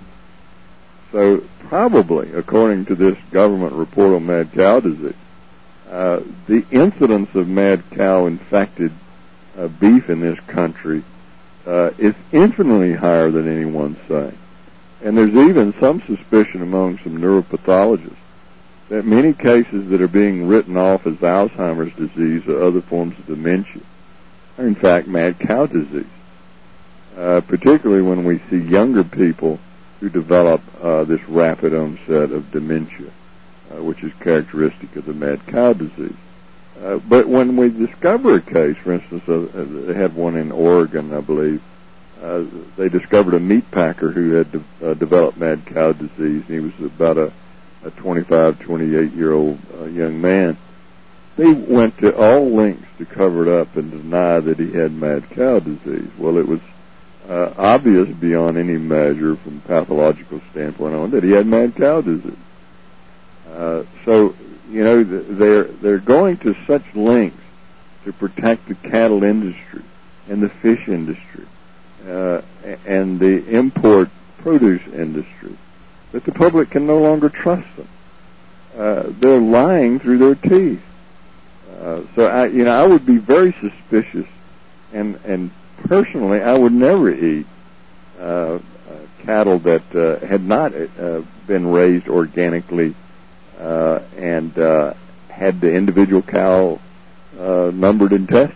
So probably, according to this government report on mad cow disease, the incidence of mad cow infected beef in this country is infinitely higher than anyone's saying. And there's even some suspicion among some neuropathologists that many cases that are being written off as Alzheimer's disease or other forms of dementia are in fact mad cow disease, particularly when we see younger people who develop this rapid onset of dementia, which is characteristic of the mad cow disease. But when we discover a case, for instance, they had one in Oregon, I believe, they discovered a meat packer who had developed mad cow disease, and he was about a 25, 28-year-old young man. They went to all lengths to cover it up and deny that he had mad cow disease. Well, it was obvious beyond any measure from a pathological standpoint on that he had mad cow disease. So, you know, they're going to such lengths to protect the cattle industry and the fish industry and the import produce industry that the public can no longer trust them. They're lying through their teeth. So I would be very suspicious, and personally, I would never eat cattle that had not been raised organically and had the individual cow numbered and tested.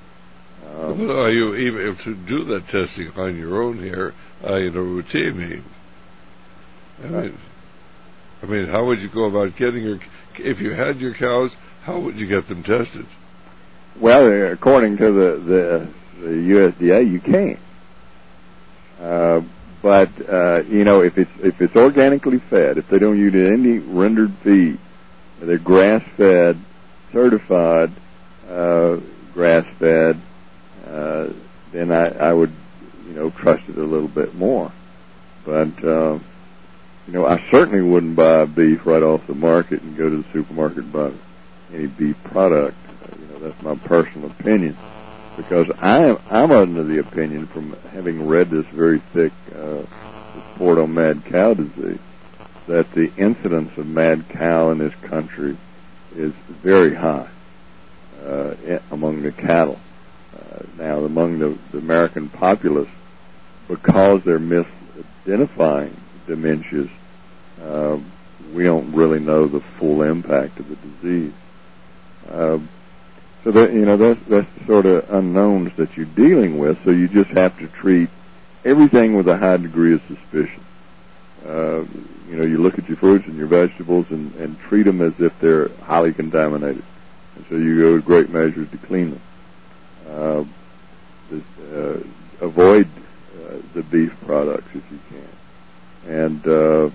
Are you even able to do that testing on your own here, routinely? I mean, how would you go about getting if you had your cows, how would you get them tested? Well, according to the USDA, you can't. But if it's organically fed, if they don't use any rendered feed, they're grass-fed, certified, grass-fed, then I would, trust it a little bit more. But I certainly wouldn't buy beef right off the market and go to the supermarket and buy any beef product. That's my personal opinion, because I'm under the opinion, from having read this very thick report on mad cow disease, that the incidence of mad cow in this country is very high among the cattle. Now, among the American populace, because they're misidentifying dementias, we don't really know the full impact of the disease. So that's the sort of unknowns that you're dealing with. So you just have to treat everything with a high degree of suspicion. You look at your fruits and your vegetables and treat them as if they're highly contaminated, and so you go to great measures to clean them. Avoid the beef products if you can,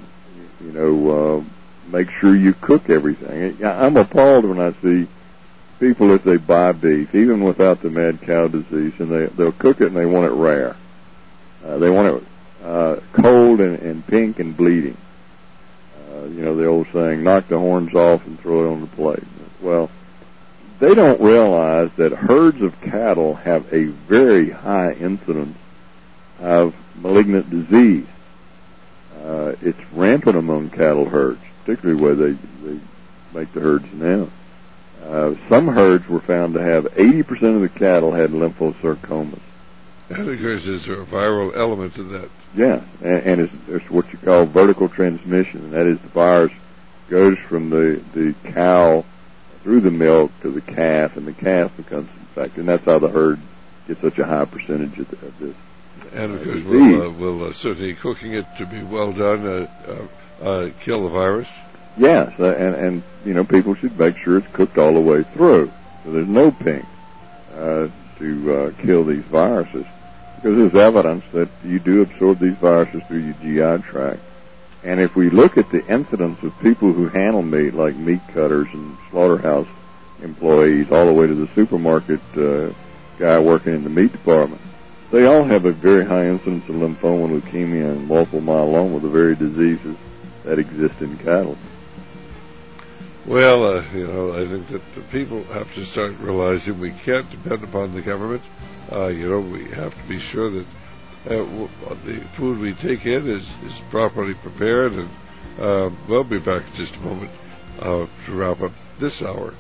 and make sure you cook everything. I'm appalled when I see people, if they buy beef, even without the mad cow disease, and they'll cook it and they want it rare. They want it cold and pink and bleeding. The old saying, knock the horns off and throw it on the plate. Well, they don't realize that herds of cattle have a very high incidence of malignant disease. It's rampant among cattle herds, particularly where they make the herds now. Some herds were found to have 80% of the cattle had lymphosarcomas. And of course, there's a viral element to that. Yeah, and it's what you call vertical transmission, and that is the virus goes from the cow through the milk to the calf, and the calf becomes infected, and that's how the herd gets such a high percentage of this. And of course, we'll certainly cooking it to be well done kill the virus. Yes, and people should make sure it's cooked all the way through, so there's no pink to kill these viruses, because there's evidence that you do absorb these viruses through your GI tract. And if we look at the incidence of people who handle meat, like meat cutters and slaughterhouse employees, all the way to the supermarket guy working in the meat department, they all have a very high incidence of lymphoma, leukemia, and multiple myeloma, the very diseases that exist in cattle. Well, I think that the people have to start realizing we can't depend upon the government. We have to be sure that the food we take in is properly prepared. And we'll be back in just a moment to wrap up this hour.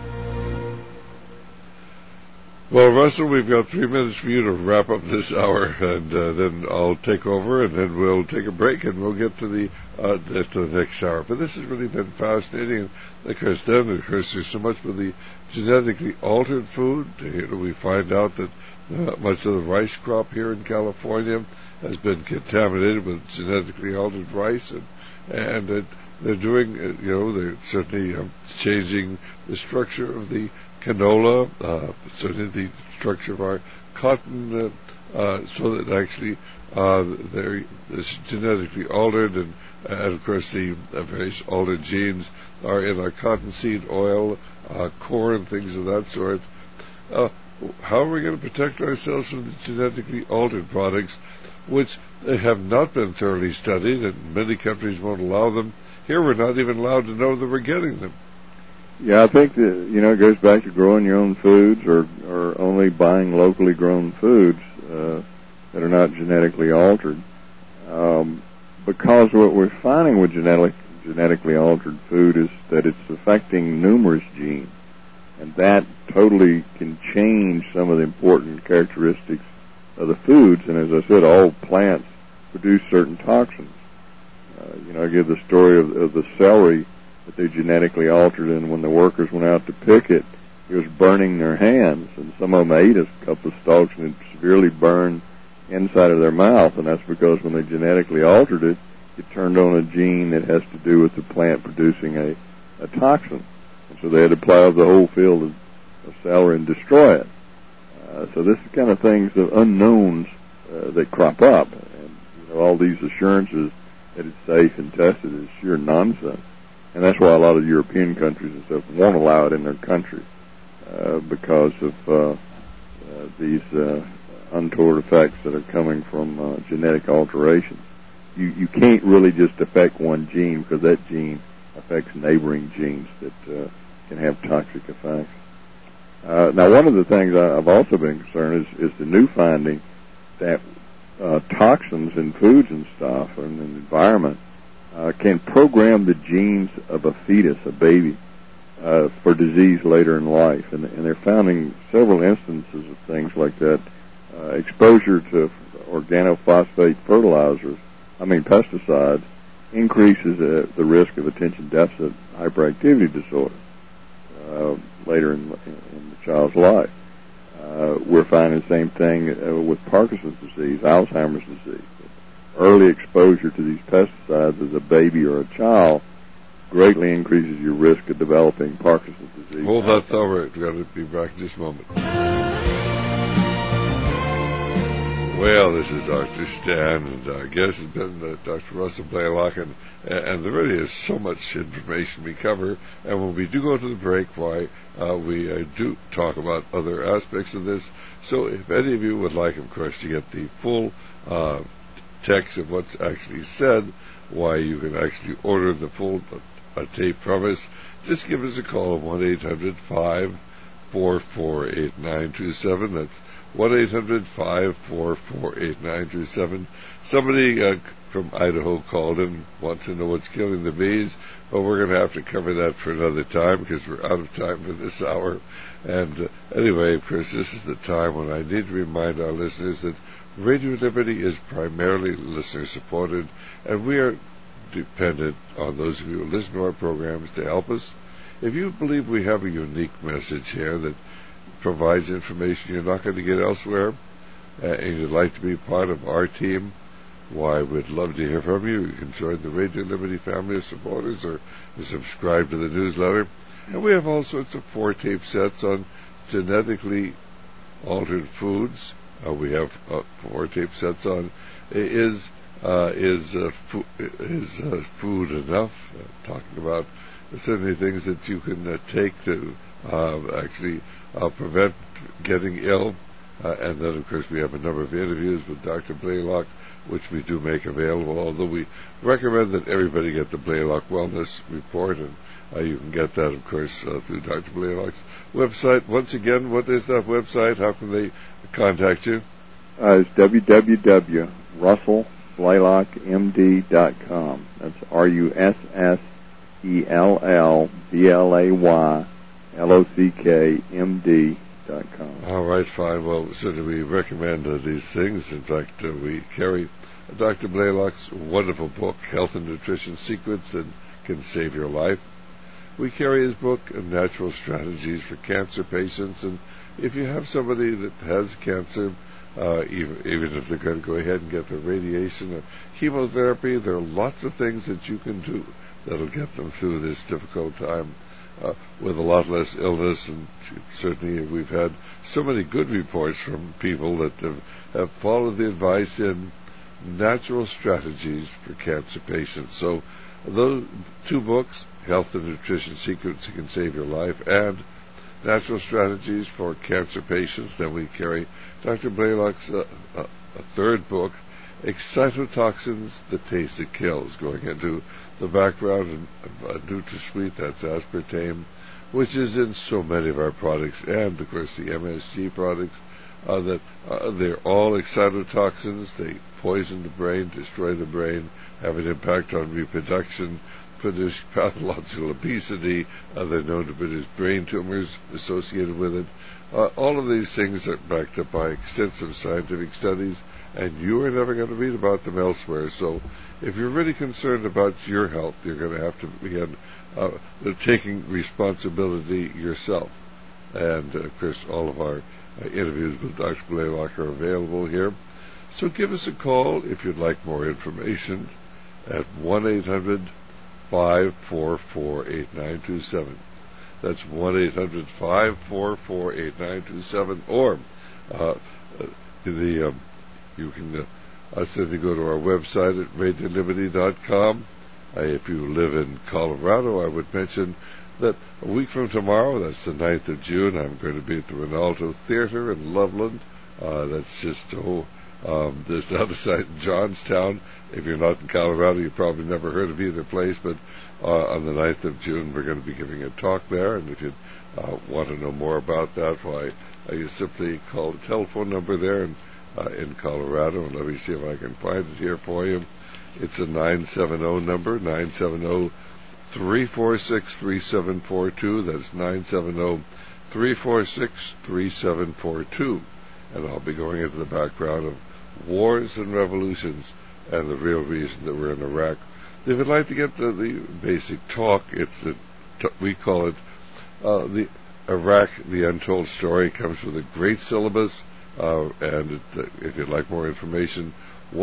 Well, Russell, we've got 3 minutes for you to wrap up this hour, and then I'll take over, and then we'll take a break, and we'll get to the next hour. But this has really been fascinating. And of course, there's so much with the genetically altered food. We find out that much of the rice crop here in California has been contaminated with genetically altered rice, and that they're doing, they're certainly changing the structure of the canola, certainly the structure of our cotton, so that actually they're genetically altered, and of course the various altered genes are in our cottonseed oil, corn, things of that sort. How are we going to protect ourselves from the genetically altered products, which have not been thoroughly studied, and many countries won't allow them? Here we're not even allowed to know that we're getting them. Yeah, I think that, it goes back to growing your own foods or only buying locally grown foods that are not genetically altered. Because what we're finding with genetically altered food is that it's affecting numerous genes, and that totally can change some of the important characteristics of the foods. And as I said, all plants produce certain toxins. I give the story of the celery that they genetically altered, and when the workers went out to pick it, it was burning their hands, and some of them ate a couple of stalks and it severely burned inside of their mouth, and that's because when they genetically altered it, it turned on a gene that has to do with the plant producing a toxin, and so they had to plow the whole field of celery and destroy it. So this is the kind of things, the unknowns that crop up, and all these assurances that it's safe and tested is sheer nonsense. And that's why a lot of European countries and stuff won't allow it in their country, because of these untoward effects that are coming from genetic alterations. You can't really just affect one gene, because that gene affects neighboring genes that can have toxic effects. Now, one of the things I've also been concerned is the new finding that toxins in foods and stuff and in the environment can program the genes of a fetus, a baby, for disease later in life. And they're finding several instances of things like that. Exposure to organophosphate pesticides, increases the risk of attention deficit hyperactivity disorder later in the child's life. We're finding the same thing with Parkinson's disease, Alzheimer's disease. Early exposure to these pesticides as a baby or a child greatly increases your risk of developing Parkinson's disease. Hold that thought. We've got to be back in just a moment. Well, this is Dr. Stan, and our guest has been Dr. Russell Blaylock, and there really is so much information we cover, and when we do go to the break, we do talk about other aspects of this. So if any of you would like, of course, to get the full text of what's actually said, why you can actually order the full tape from us, just give us a call at 1-800-544-8927. That's 1-800-544-8927. Somebody from Idaho called and wants to know what's killing the bees. Well, we're going to have to cover that for another time because we're out of time for this hour. And anyway, of course, this is the time when I need to remind our listeners that Radio Liberty is primarily listener-supported, and we are dependent on those of you who listen to our programs to help us. If you believe we have a unique message here that provides information you're not going to get elsewhere, and you'd like to be part of our team, why, we'd love to hear from you. You can join the Radio Liberty family of supporters or subscribe to the newsletter. And we have all sorts of 4-tape sets on genetically altered foods. We have 4-tape sets on is food enough? Talking about certainly things that you can take to actually prevent getting ill. And then, of course, we have a number of interviews with Dr. Blaylock, which we do make available, although we recommend that everybody get the Blaylock Wellness Report, and you can get that, of course, through Dr. Blaylock's website. Once again, what is that website? How can they contact you? It's www.russellblaylockmd.com. That's RussellBlaylockMD.com. All right, fine. Well, certainly we recommend these things. In fact, we carry Dr. Blaylock's wonderful book, Health and Nutrition Secrets That Can Save Your Life. We carry his book, Natural Strategies for Cancer Patients. And if you have somebody that has cancer, even if they're going to go ahead and get their radiation or chemotherapy, there are lots of things that you can do that'll get them through this difficult time with a lot less illness. And certainly we've had so many good reports from people that have followed the advice in Natural Strategies for Cancer Patients. So those 2 books, Health and Nutrition Secrets That Can Save Your Life, and Natural Strategies for Cancer Patients. Then we carry Dr. Blaylock's a 3rd book, Excitotoxins, The Taste That Kills, going into the background of NutraSweet, that's aspartame, which is in so many of our products, and of course the MSG products, that they're all excitotoxins. They poison the brain, destroy the brain, have an impact on reproduction, produce pathological obesity. They're known to produce brain tumors associated with it. All of these things are backed up by extensive scientific studies, and you are never going to read about them elsewhere. So if you're really concerned about your health, you're going to have to begin taking responsibility yourself. And, of course, all of our interviews with Dr. Blaylock are available here. So give us a call if you'd like more information at 1-800-544-8927. That's 1-800-544-8927. Or you can simply go to our website at radioliberty.com. If you live in Colorado, I would mention that a week from tomorrow, that's the 9th of June, I'm going to be at the Ronaldo Theater in Loveland. That's just outside Johnstown. If you're not in Colorado, you probably never heard of either place, but on the 9th of June, we're going to be giving a talk there, and if you want to know more about that, why, you simply call the telephone number there in Colorado, and let me see if I can find it here for you. It's a 970 number, 970-346-3742. That's 970-346-3742. And I'll be going into the background of wars and revolutions and the real reason that we're in Iraq. If you'd like to get the basic talk, we call it the Iraq, the Untold Story. It comes with a great syllabus, and if you'd like more information,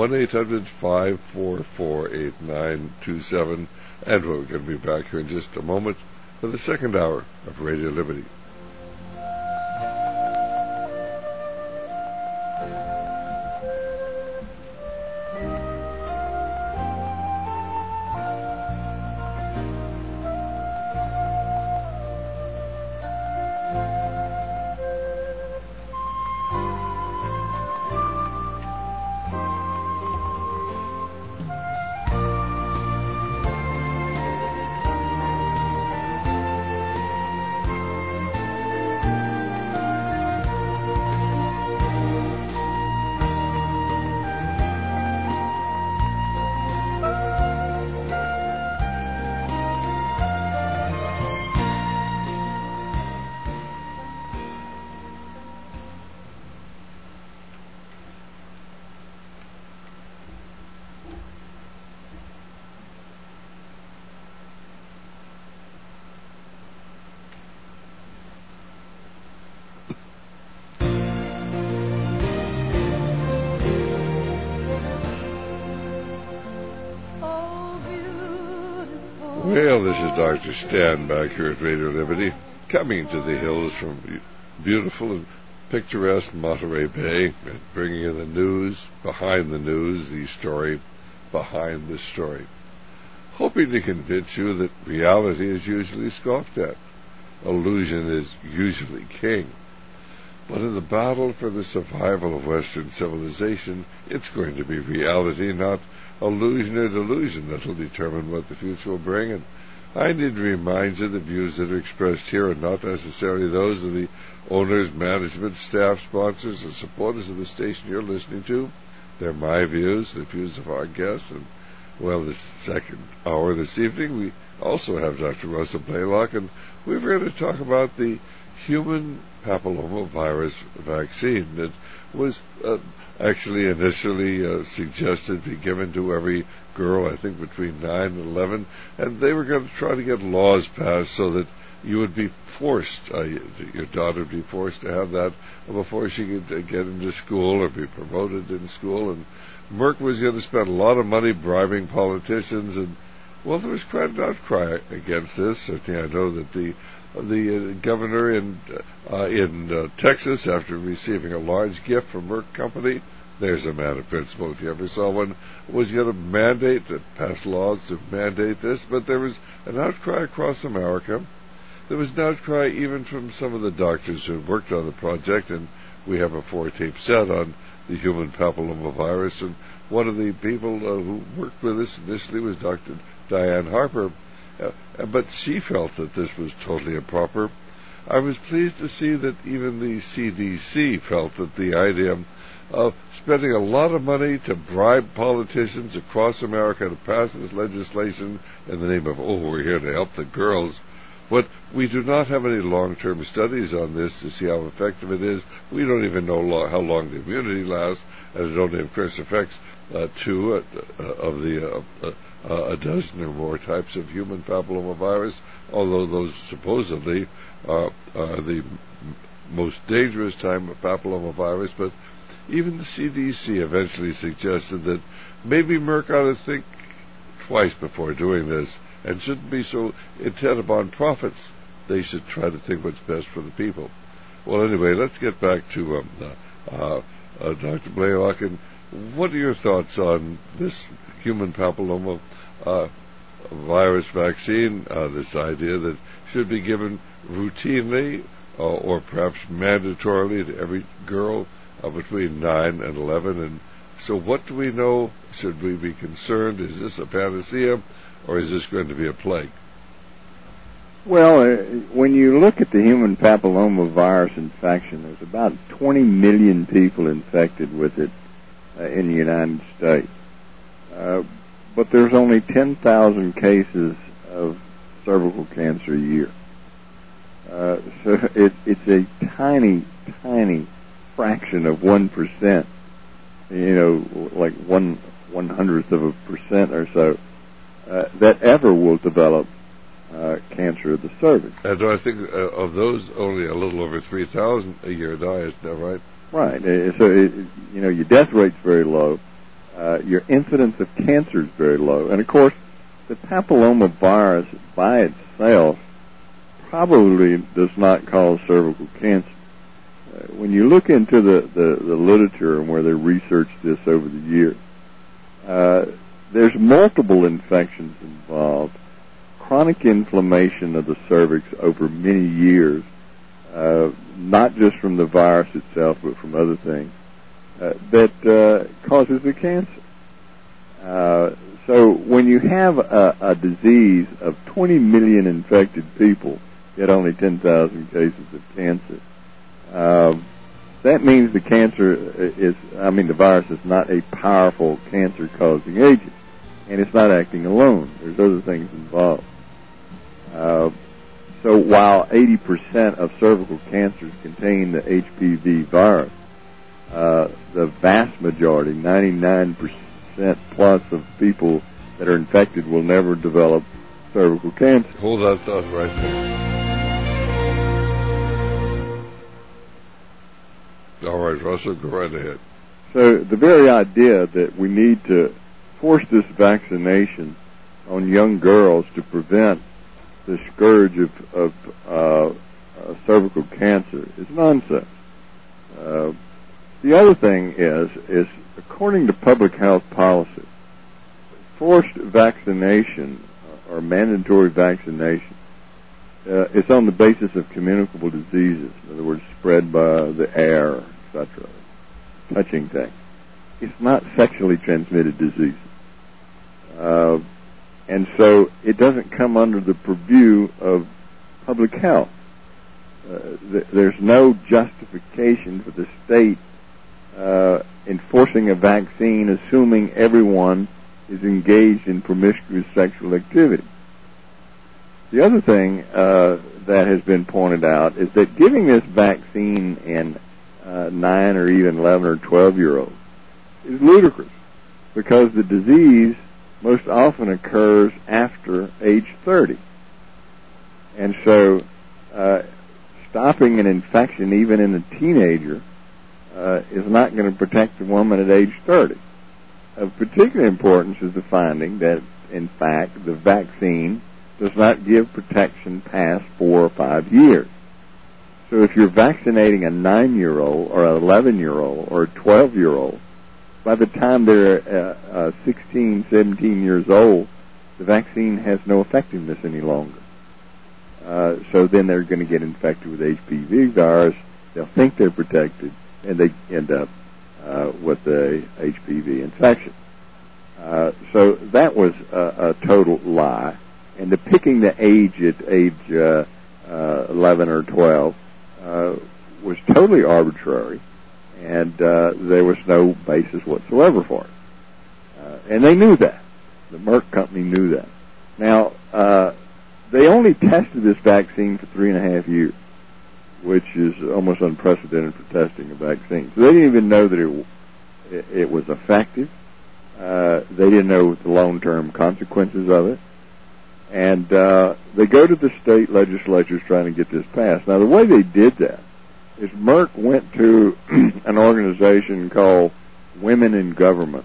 1-800-544-8927. And we're going to be back here in just a moment for the 2nd hour of Radio Liberty. Well, this is Dr. Stan back here at Radio Liberty, coming to the hills from beautiful and picturesque Monterey Bay, and bringing you the news, behind the news, the story behind the story. Hoping to convince you that reality is usually scoffed at. Illusion is usually king. But in the battle for the survival of Western civilization, it's going to be reality, not illusion or delusion, that will determine what the future will bring. And I need to remind you the views that are expressed here are not necessarily those of the owners, management, staff, sponsors, and supporters of the station you're listening to. They're my views, the views of our guests. And, well, this second hour this evening, we also have Dr. Russell Blaylock, and we're going to talk about the human papillomavirus vaccine that was actually initially suggested be given to every girl, I think between 9 and 11, and they were going to try to get laws passed so that you would be forced, your daughter would be forced to have that before she could get into school or be promoted in school. And Merck was going to spend a lot of money bribing politicians, and, well, there was quite an outcry against this. Certainly I know that the governor in Texas, after receiving a large gift from Merck Company, there's a man of principle, if you ever saw one, was going to pass laws to mandate this, but there was an outcry across America. There was an outcry even from some of the doctors who had worked on the project, and we have a 4-tape set on the human papillomavirus, and one of the people who worked with us initially was Dr. Diane Harper, but she felt that this was totally improper. I was pleased to see that even the CDC felt that the idea of spending a lot of money to bribe politicians across America to pass this legislation in the name of, we're here to help the girls. But we do not have any long-term studies on this to see how effective it is. We don't even know how long the immunity lasts, and it only, of course, affects 2 of the a dozen or more types of human papillomavirus, although those supposedly are the most dangerous type of papillomavirus. But even the CDC eventually suggested that maybe Merck ought to think twice before doing this and shouldn't be so intent upon profits. They should try to think what's best for the people. Well, anyway, let's get back to Dr. Blaylock. And what are your thoughts on this human papilloma virus vaccine, this idea that should be given routinely or perhaps mandatorily to every girl between 9 and 11? And so what do we know? Should we be concerned? Is this a panacea, or is this going to be a plague? Well, when you look at the human papillomavirus infection, there's about 20 million people infected with it in the United States. But there's only 10,000 cases of cervical cancer a year. So it's a tiny, tiny fraction of 1%, like 1/100th of a percent or so, that ever will develop cancer of the cervix. And I think of those, only a little over 3,000 a year die, isn't that right? Right. So, your death rate's very low. Your incidence of cancer is very low. And, of course, the papillomavirus by itself probably does not cause cervical cancer. When you look into the literature and where they researched this over the years, there's multiple infections involved, chronic inflammation of the cervix over many years, not just from the virus itself, but from other things, that causes the cancer. So when you have a disease of 20 million infected people, yet only 10,000 cases of cancer, that means the virus is not a powerful cancer-causing agent, and it's not acting alone. There's other things involved. So while 80% of cervical cancers contain the HPV virus, the vast majority, 99% plus of people that are infected will never develop cervical cancer. Hold that thought right there. All right, Russell, go right ahead. So the very idea that we need to force this vaccination on young girls to prevent the scourge of cervical cancer is nonsense. The other thing is according to public health policy, forced vaccination or mandatory vaccination is on the basis of communicable diseases. In other words, spread by the air, etc., touching things. It's not sexually transmitted disease. And so it doesn't come under the purview of public health. There's no justification for the state enforcing a vaccine assuming everyone is engaged in promiscuous sexual activity. The other thing that has been pointed out is that giving this vaccine in 9 or even 11 or 12-year-olds is ludicrous because the disease most often occurs after age 30. And so stopping an infection even in a teenager is not going to protect the woman at age 30. Of particular importance is the finding that, in fact, the vaccine does not give protection past 4 or 5 years. So if you're vaccinating a 9-year-old or an 11-year-old or a 12-year-old, by the time they're 16, 17 years old, the vaccine has no effectiveness any longer. So then they're going to get infected with HPV virus. They'll think they're protected, and they end up with the HPV infection. So that was a total lie. And the picking the age at age 11 or 12 was totally arbitrary, and there was no basis whatsoever for it. And they knew that. The Merck company knew that. Now, they only tested this vaccine for 3.5 years, which is almost unprecedented for testing a vaccine. So they didn't even know that it was effective. They didn't know the long-term consequences of it. And they go to the state legislatures trying to get this passed. Now, the way they did that is Merck went to an organization called Women in Government.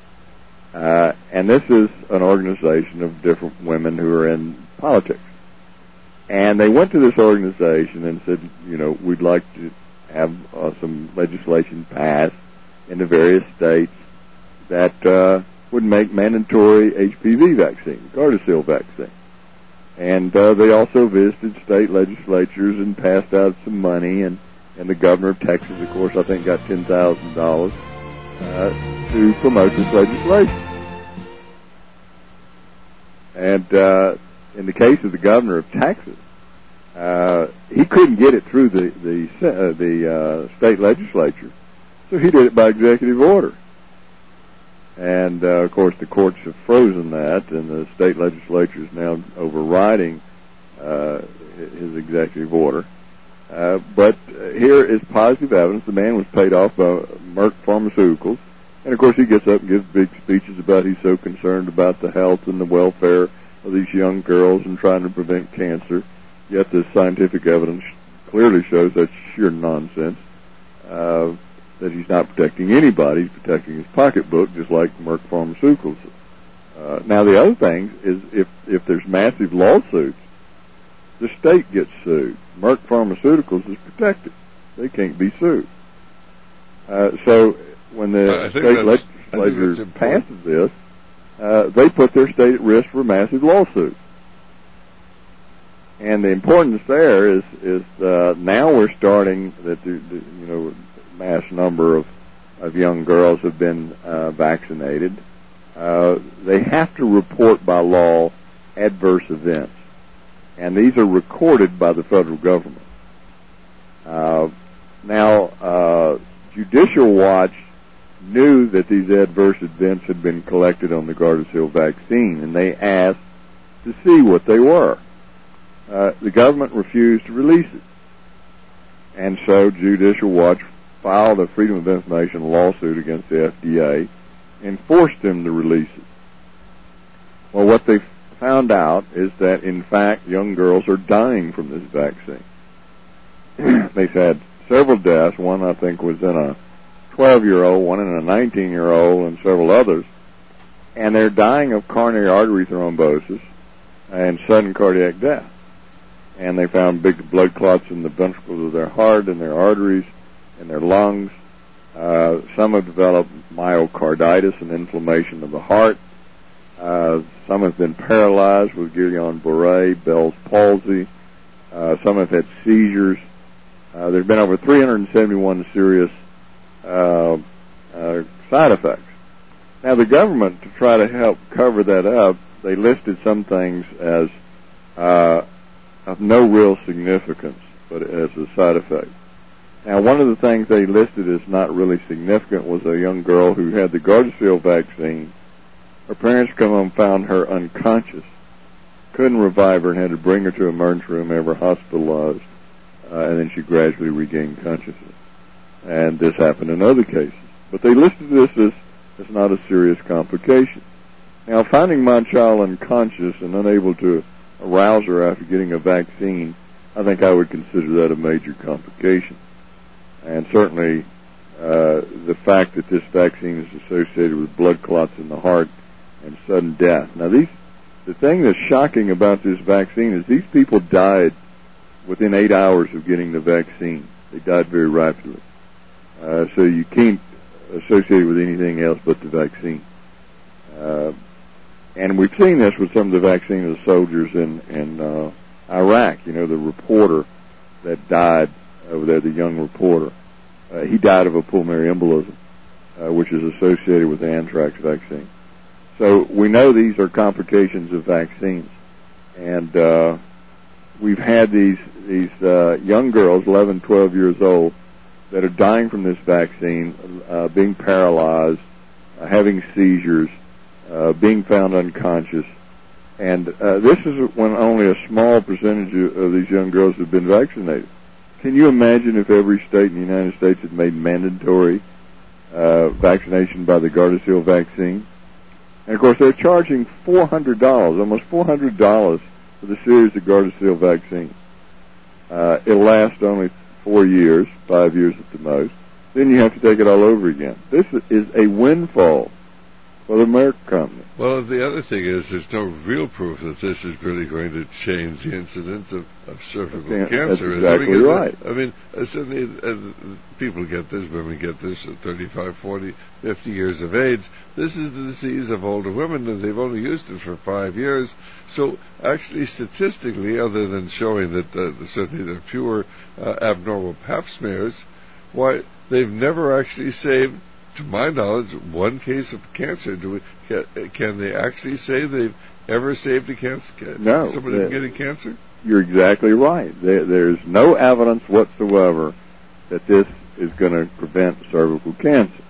And this is an organization of different women who are in politics. And they went to this organization and said, you know, we'd like to have some legislation passed in the various states that would make mandatory HPV vaccine, Gardasil vaccine. And they also visited state legislatures and passed out some money, and the governor of Texas, of course, I think got $10,000 to promote this legislation. And in the case of the governor of Texas, he couldn't get it through the state legislature, so he did it by executive order. And, of course, the courts have frozen that, and the state legislature is now overriding his executive order. But here is positive evidence. The man was paid off by Merck Pharmaceuticals. And, of course, he gets up and gives big speeches about he's so concerned about the health and the welfare of these young girls and trying to prevent cancer. Yet the scientific evidence clearly shows that's sheer nonsense. That he's not protecting anybody, he's protecting his pocketbook, just like Merck Pharmaceuticals. Now, the other thing is if there's massive lawsuits, the state gets sued. Merck Pharmaceuticals is protected. They can't be sued. So when the state legislature passes this, they put their state at risk for massive lawsuits. And the importance there is now we're starting that mass number of young girls have been vaccinated. They have to report by law adverse events, and these are recorded by the federal government. Now, Judicial Watch knew that these adverse events had been collected on the Gardasil vaccine, and they asked to see what they were. The government refused to release it, and so Judicial Watch filed a Freedom of Information lawsuit against the FDA and forced them to release it. Well, what they found out is that, in fact, young girls are dying from this vaccine. They've had several deaths. One, I think, was in a 12-year-old, one in a 19-year-old, and several others. and they're dying of coronary artery thrombosis and sudden cardiac death. And they found big blood clots in the ventricles of their heart and their arteries and their lungs. Some have developed myocarditis and inflammation of the heart. Some have been paralyzed with Guillain-Barré, Bell's palsy. Some have had seizures. There have been over 371 serious side effects. Now, the government, to try to help cover that up, they listed some things as of no real significance, but as a side effect. Now, one of the things they listed as not really significant was a young girl who had the Gardasil vaccine. Her parents come home and found her unconscious, couldn't revive her, and had to bring her to an emergency room, have her hospitalized, and then she gradually regained consciousness. And this happened in other cases. But they listed this as not a serious complication. Now, finding my child unconscious and unable to arouse her after getting a vaccine, I think I would consider that a major complication. And certainly the fact that this vaccine is associated with blood clots in the heart and sudden death. Now, the thing that's shocking about this vaccine is these people died within 8 hours of getting the vaccine. They died very rapidly. So you can't associate it with anything else but the vaccine. And we've seen this with some of the vaccine of the soldiers in Iraq. You know, the reporter that died over there, the young reporter, he died of a pulmonary embolism, which is associated with the anthrax vaccine. So we know these are complications of vaccines. And we've had these young girls, 11, 12 years old, that are dying from this vaccine, being paralyzed, having seizures, being found unconscious. And this is when only a small percentage of these young girls have been vaccinated. Can you imagine if every state in the United States had made mandatory vaccination by the Gardasil vaccine? And, of course, they're charging $400, almost $400 for the series of Gardasil vaccine. It'll last only 4 years, 5 years at the most. Then you have to take it all over again. This is a windfall for the Merck company. Well, the other thing is there's no real proof that this is really going to change the incidence of cervical cancer. That's exactly right. I mean, certainly people get this, women get this at 35, 40, 50 years of age. This is the disease of older women, and they've only used it for 5 years. So actually, statistically, other than showing that certainly there are fewer abnormal pap smears, why, they've never actually saved, to my knowledge, one case of cancer. Can they actually say they've ever saved a cancer? No. Somebody from getting cancer? You're exactly right. There's no evidence whatsoever that this is going to prevent cervical cancer,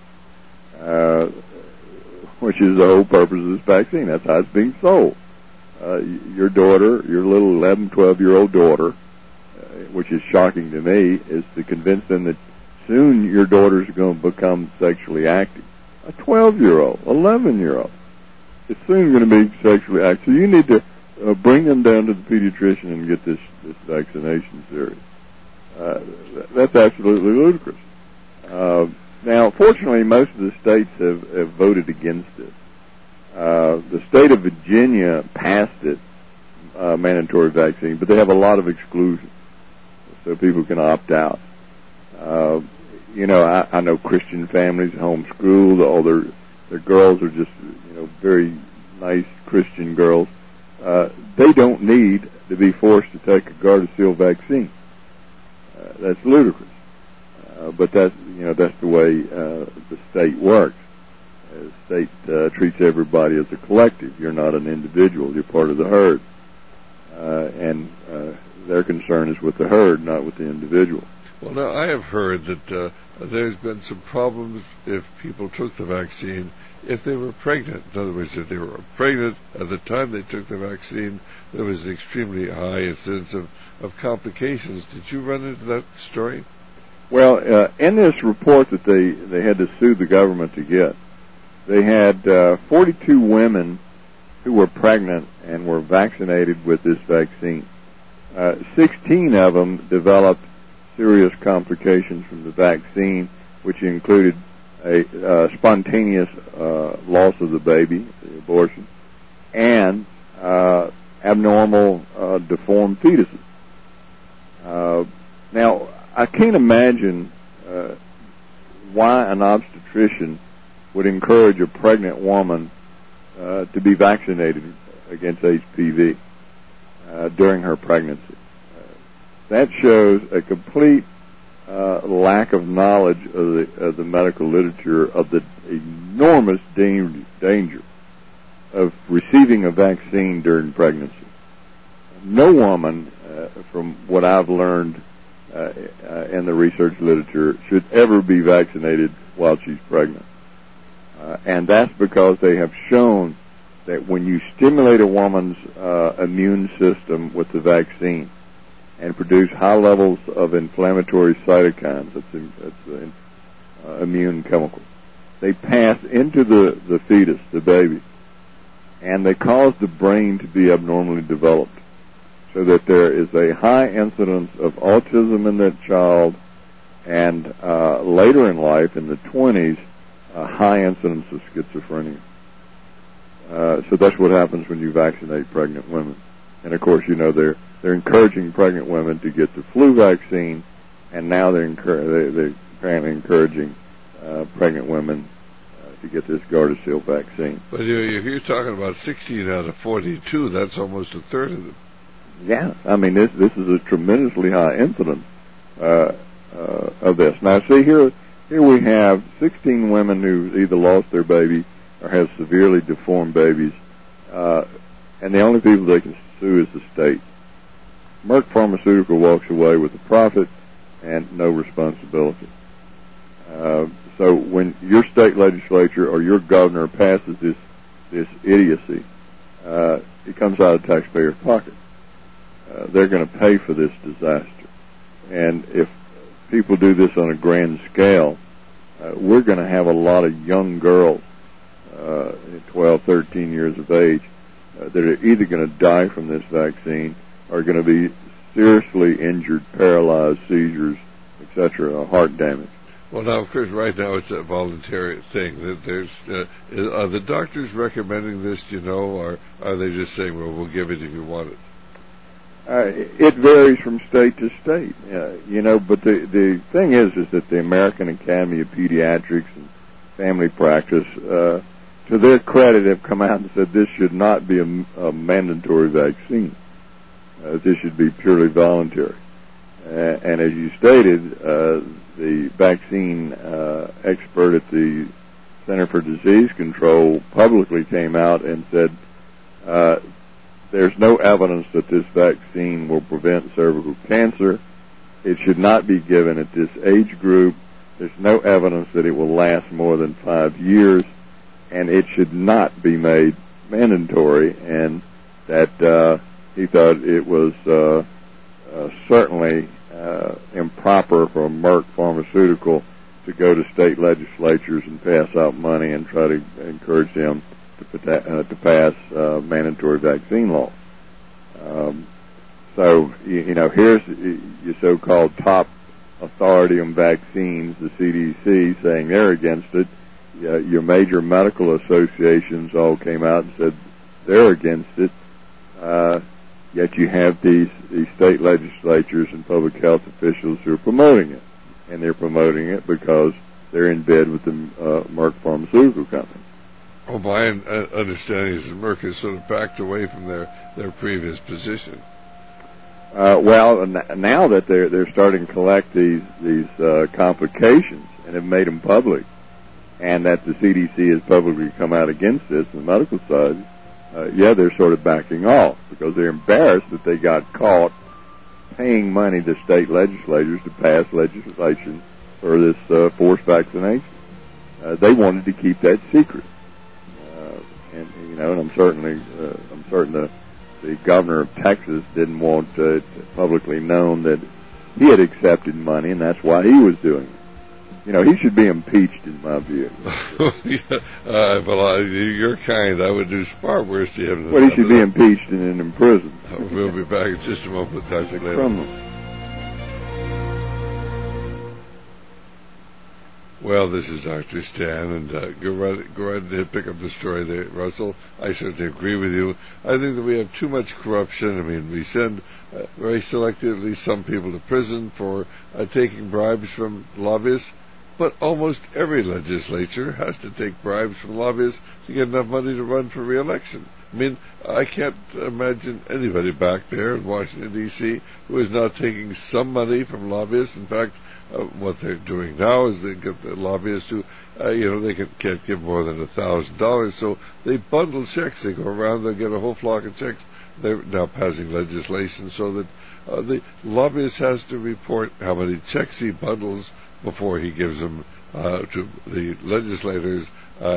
which is the whole purpose of this vaccine. That's how it's being sold. Your daughter, your little 11, 12-year-old daughter, which is shocking to me, is to convince them that soon your daughters are going to become sexually active. A 12-year-old, 11-year-old is soon going to be sexually active. So you need to bring them down to the pediatrician and get this vaccination series. That's absolutely ludicrous. Now, fortunately, most of the states have voted against it. The state of Virginia passed it, mandatory vaccine, but they have a lot of exclusions, so people can opt out. I know Christian families homeschooled. All their girls are just, very nice Christian girls. They don't need to be forced to take a Gardasil vaccine. That's ludicrous. But that's the way the state works. The state treats everybody as a collective. You're not an individual. You're part of the herd. And their concern is with the herd, not with the individual. Well, now, I have heard that there's been some problems if people took the vaccine if they were pregnant. In other words, if they were pregnant at the time they took the vaccine, there was an extremely high incidence of complications. Did you run into that story? Well, in this report that they had to sue the government to get, they had 42 women who were pregnant and were vaccinated with this vaccine. 16 of them developed serious complications from the vaccine, which included a spontaneous loss of the baby, the abortion, and abnormal deformed fetuses. Now, I can't imagine why an obstetrician would encourage a pregnant woman to be vaccinated against HPV during her pregnancy. That shows a complete lack of knowledge of the medical literature of the enormous danger of receiving a vaccine during pregnancy. No woman, from what I've learned in the research literature, should ever be vaccinated while she's pregnant. And that's because they have shown that when you stimulate a woman's immune system with the vaccine and produce high levels of inflammatory cytokines, that's immune chemicals, they pass into the fetus, the baby, and they cause the brain to be abnormally developed, so that there is a high incidence of autism in that child, and later in life, in the 20s, a high incidence of schizophrenia. So that's what happens when you vaccinate pregnant women. And of course, you know, they're encouraging pregnant women to get the flu vaccine, and now they're apparently encouraging pregnant women to get this Gardasil vaccine. But if you're talking about 16 out of 42, that's almost a third of them. Yeah, I mean, this is a tremendously high incidence of this. Now, see, here we have 16 women who either lost their baby or have severely deformed babies, and the only people they can sue is the state. Merck Pharmaceutical walks away with a profit and no responsibility. So when your state legislature or your governor passes this idiocy, it comes out of taxpayers' pockets. They're going to pay for this disaster. And if people do this on a grand scale, we're going to have a lot of young girls, 12, 13 years of age, that are either going to die from this vaccine or going to be seriously injured, paralyzed, seizures, etc., heart damage. Well, now, of course, right now it's a voluntary thing. Are the doctors recommending this, or are they just saying, well, we'll give it if you want it? It varies from state to state, but the thing is that the American Academy of Pediatrics and Family Practice, to their credit, have come out and said this should not be a mandatory vaccine. This should be purely voluntary. And as you stated, the vaccine expert at the Center for Disease Control publicly came out and said there's no evidence that this vaccine will prevent cervical cancer. It should not be given at this age group. There's no evidence that it will last more than 5 years, and it should not be made mandatory, and that he thought it was certainly improper for Merck Pharmaceutical to go to state legislatures and pass out money and try to encourage them to pass mandatory vaccine laws. So, here's your so-called top authority on vaccines, the CDC, saying they're against it. Your major medical associations all came out and said they're against it. Yet you have these state legislatures and public health officials who are promoting it. And they're promoting it because they're in bed with the Merck Pharmaceutical Company. Oh, my understanding is that Merck has sort of backed away from their previous position. Well, now that they're starting to collect these complications and have made them public, and that the CDC has publicly come out against this on the medical side, they're sort of backing off because they're embarrassed that they got caught paying money to state legislators to pass legislation for this forced vaccination. They wanted to keep that secret, and I'm certain the governor of Texas didn't want it publicly known that he had accepted money, and that's why he was doing it. He should be impeached, in my view. Well, you're kind. I would do far worse to him. Well, he should be impeached and imprisoned. We'll be back in just a moment with Dr. Glazer. Well, this is Dr. Stan, and go right ahead, pick up the story there, Russell. I certainly agree with you. I think that we have too much corruption. I mean, we send very selectively some people to prison for taking bribes from lobbyists, but almost every legislature has to take bribes from lobbyists to get enough money to run for re-election. I mean, I can't imagine anybody back there in Washington, D.C. who is not taking some money from lobbyists. In fact, what they're doing now is they get the lobbyists to, they can't give more than $1,000, so they bundle checks. They go around, they get a whole flock of checks. They're now passing legislation so that the lobbyist has to report how many checks he bundles before he gives them to the legislators,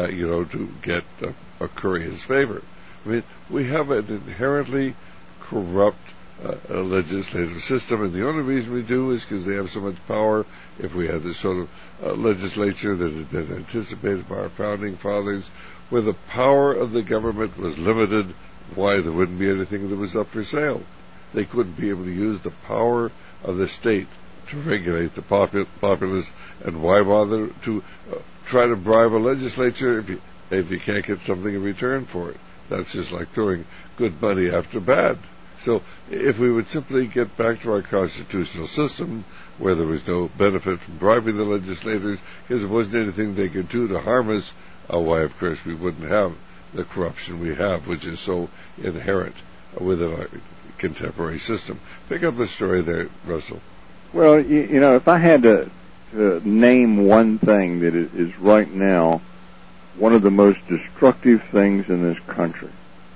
to curry his favor. I mean, we have an inherently corrupt legislative system, and the only reason we do is because they have so much power. If we had this sort of legislature that had been anticipated by our founding fathers, where the power of the government was limited, why, there wouldn't be anything that was up for sale. They couldn't be able to use the power of the state to regulate the populace, and why bother to try to bribe a legislature if you can't get something in return for it? That's just like throwing good money after bad. So if we would simply get back to our constitutional system, where there was no benefit from bribing the legislators, because there wasn't anything they could do to harm us, why, of course, we wouldn't have the corruption we have, which is so inherent within our contemporary system. Pick up the story there, Russell. Well, if I had to name one thing that is right now one of the most destructive things in this country,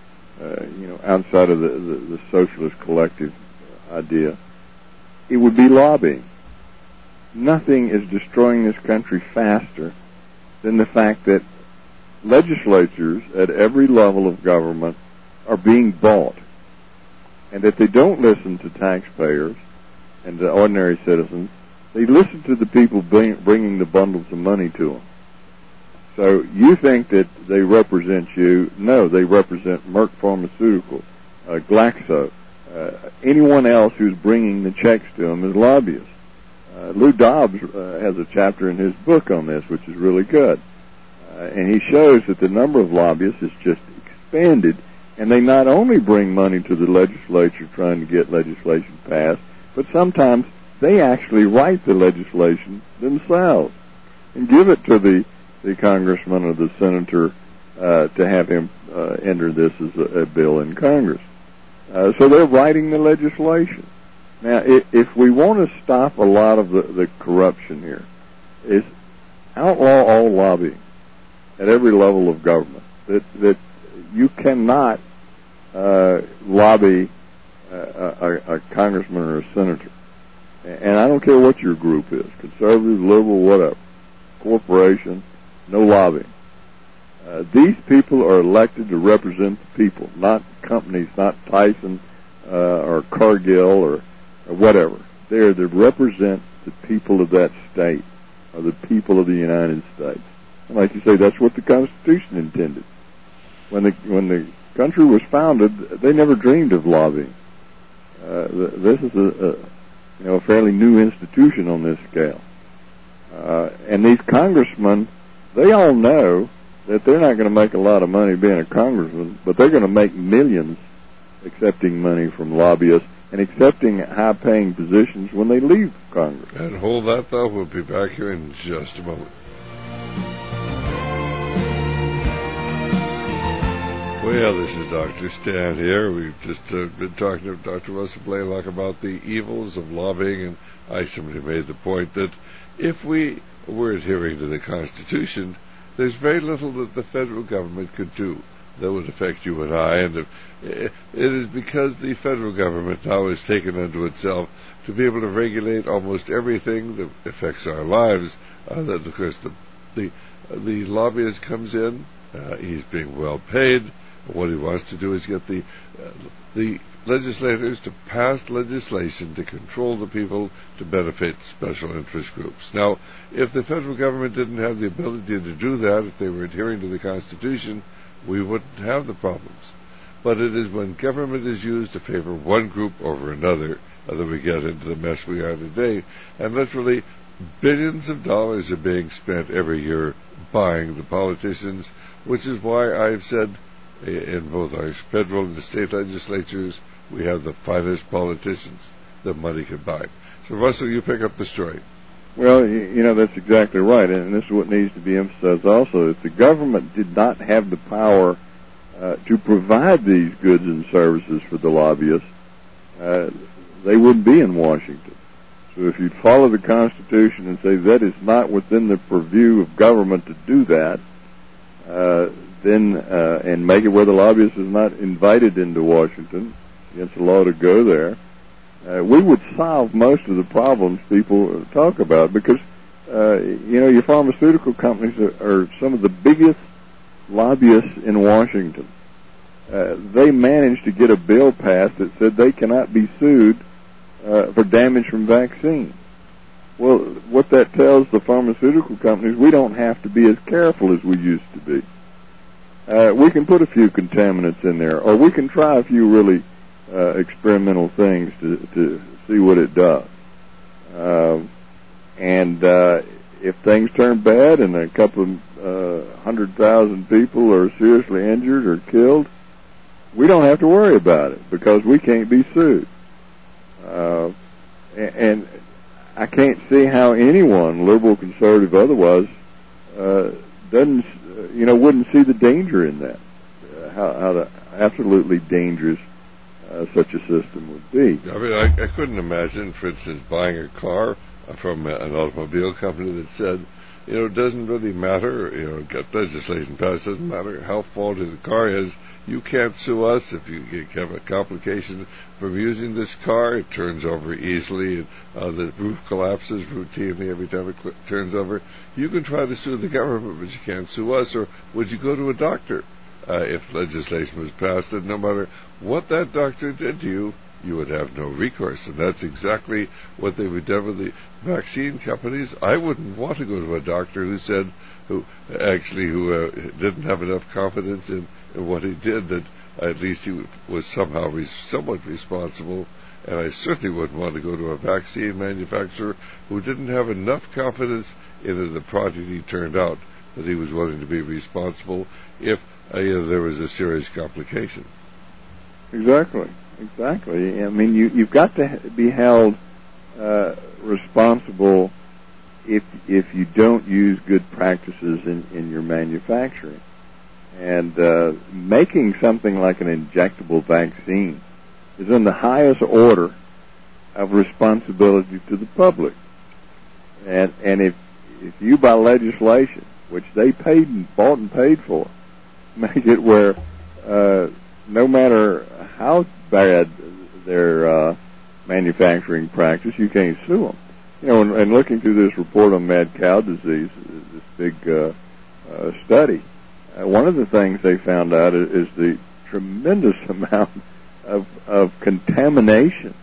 outside of the socialist collective idea, it would be lobbying. Nothing is destroying this country faster than the fact that legislatures at every level of government are being bought, and that they don't listen to taxpayers and to ordinary citizens. They listen to the people bringing the bundles of money to them. So you think that they represent you? No, they represent Merck Pharmaceuticals, Glaxo, anyone else who's bringing the checks to them is lobbyists. Lou Dobbs has a chapter in his book on this, which is really good. And he shows that the number of lobbyists has just expanded, and they not only bring money to the legislature trying to get legislation passed, but sometimes they actually write the legislation themselves and give it to the congressman or the senator to have him enter this as a bill in Congress. So they're writing the legislation. Now, if we want to stop a lot of the corruption here, is outlaw all lobbying at every level of government. That you cannot lobby a congressman or a senator. And I don't care what your group is, conservative, liberal, whatever, corporation, no lobbying. These people are elected to represent the people, not companies, not Tyson or Cargill or whatever. They're to represent the people of that state, or the people of the United States. And like you say, that's what the Constitution intended. When the country was founded, they never dreamed of lobbying. This is a fairly new institution on this scale. And these congressmen, they all know that they're not going to make a lot of money being a congressman, but they're going to make millions accepting money from lobbyists and accepting high-paying positions when they leave Congress. And hold that thought. We'll be back here in just a moment. Well, this is Dr. Stan here. We've just been talking to Dr. Russell Blaylock about the evils of lobbying, and I simply made the point that if we were adhering to the Constitution, there's very little that the federal government could do that would affect you and I, and it is because the federal government now has taken unto itself to be able to regulate almost everything that affects our lives, that, of course, the lobbyist comes in, he's being well paid. What he wants to do is get the legislators to pass legislation to control the people to benefit special interest groups. Now, if the federal government didn't have the ability to do that, if they were adhering to the Constitution, we wouldn't have the problems. But it is when government is used to favor one group over another that we get into the mess we are today. And literally, billions of dollars are being spent every year buying the politicians, which is why I've said in both our federal and the state legislatures, we have the finest politicians that money can buy. So, Russell, you pick up the story. Well, that's exactly right, and this is what needs to be emphasized also. If the government did not have the power to provide these goods and services for the lobbyists, they wouldn't be in Washington. So if you'd follow the Constitution and say that is not within the purview of government to do that, then and make it where the lobbyist is not invited into Washington against the law to go there, we would solve most of the problems people talk about, because your pharmaceutical companies are some of the biggest lobbyists in Washington. They managed to get a bill passed that said they cannot be sued for damage from vaccines. Well, what that tells the pharmaceutical companies, we don't have to be as careful as we used to be. We can put a few contaminants in there, or we can try a few really experimental things to see what it does. And if things turn bad and a couple of 100,000 people are seriously injured or killed, we don't have to worry about it because we can't be sued. And I can't see how anyone, liberal, conservative, otherwise, wouldn't see the danger in that. How absolutely dangerous such a system would be. I mean, I couldn't imagine, for instance, buying a car from an automobile company that said, it doesn't really matter, get legislation passed, doesn't matter how faulty the car is, you can't sue us if you have a complication from using this car. It turns over easily, and the roof collapses routinely every time it turns over. You can try to sue the government, but you can't sue us. Or would you go to a doctor if legislation was passed, and no matter what that doctor did to you, you would have no recourse? And that's exactly what they would do with the vaccine companies. I wouldn't want to go to a doctor who didn't have enough confidence in what he did, that at least he was somehow somewhat responsible. And I certainly wouldn't want to go to a vaccine manufacturer who didn't have enough confidence in the product he turned out that he was willing to be responsible if there was a serious complication. Exactly. I mean, you've got to be held responsible if you don't use good practices in your manufacturing. And making something like an injectable vaccine is in the highest order of responsibility to the public. And if you, by legislation, which they bought and paid for, make it where no matter how bad their manufacturing practice, you can't sue them. And looking through this report on mad cow disease, this big study, one of the things they found out is the tremendous amount of contamination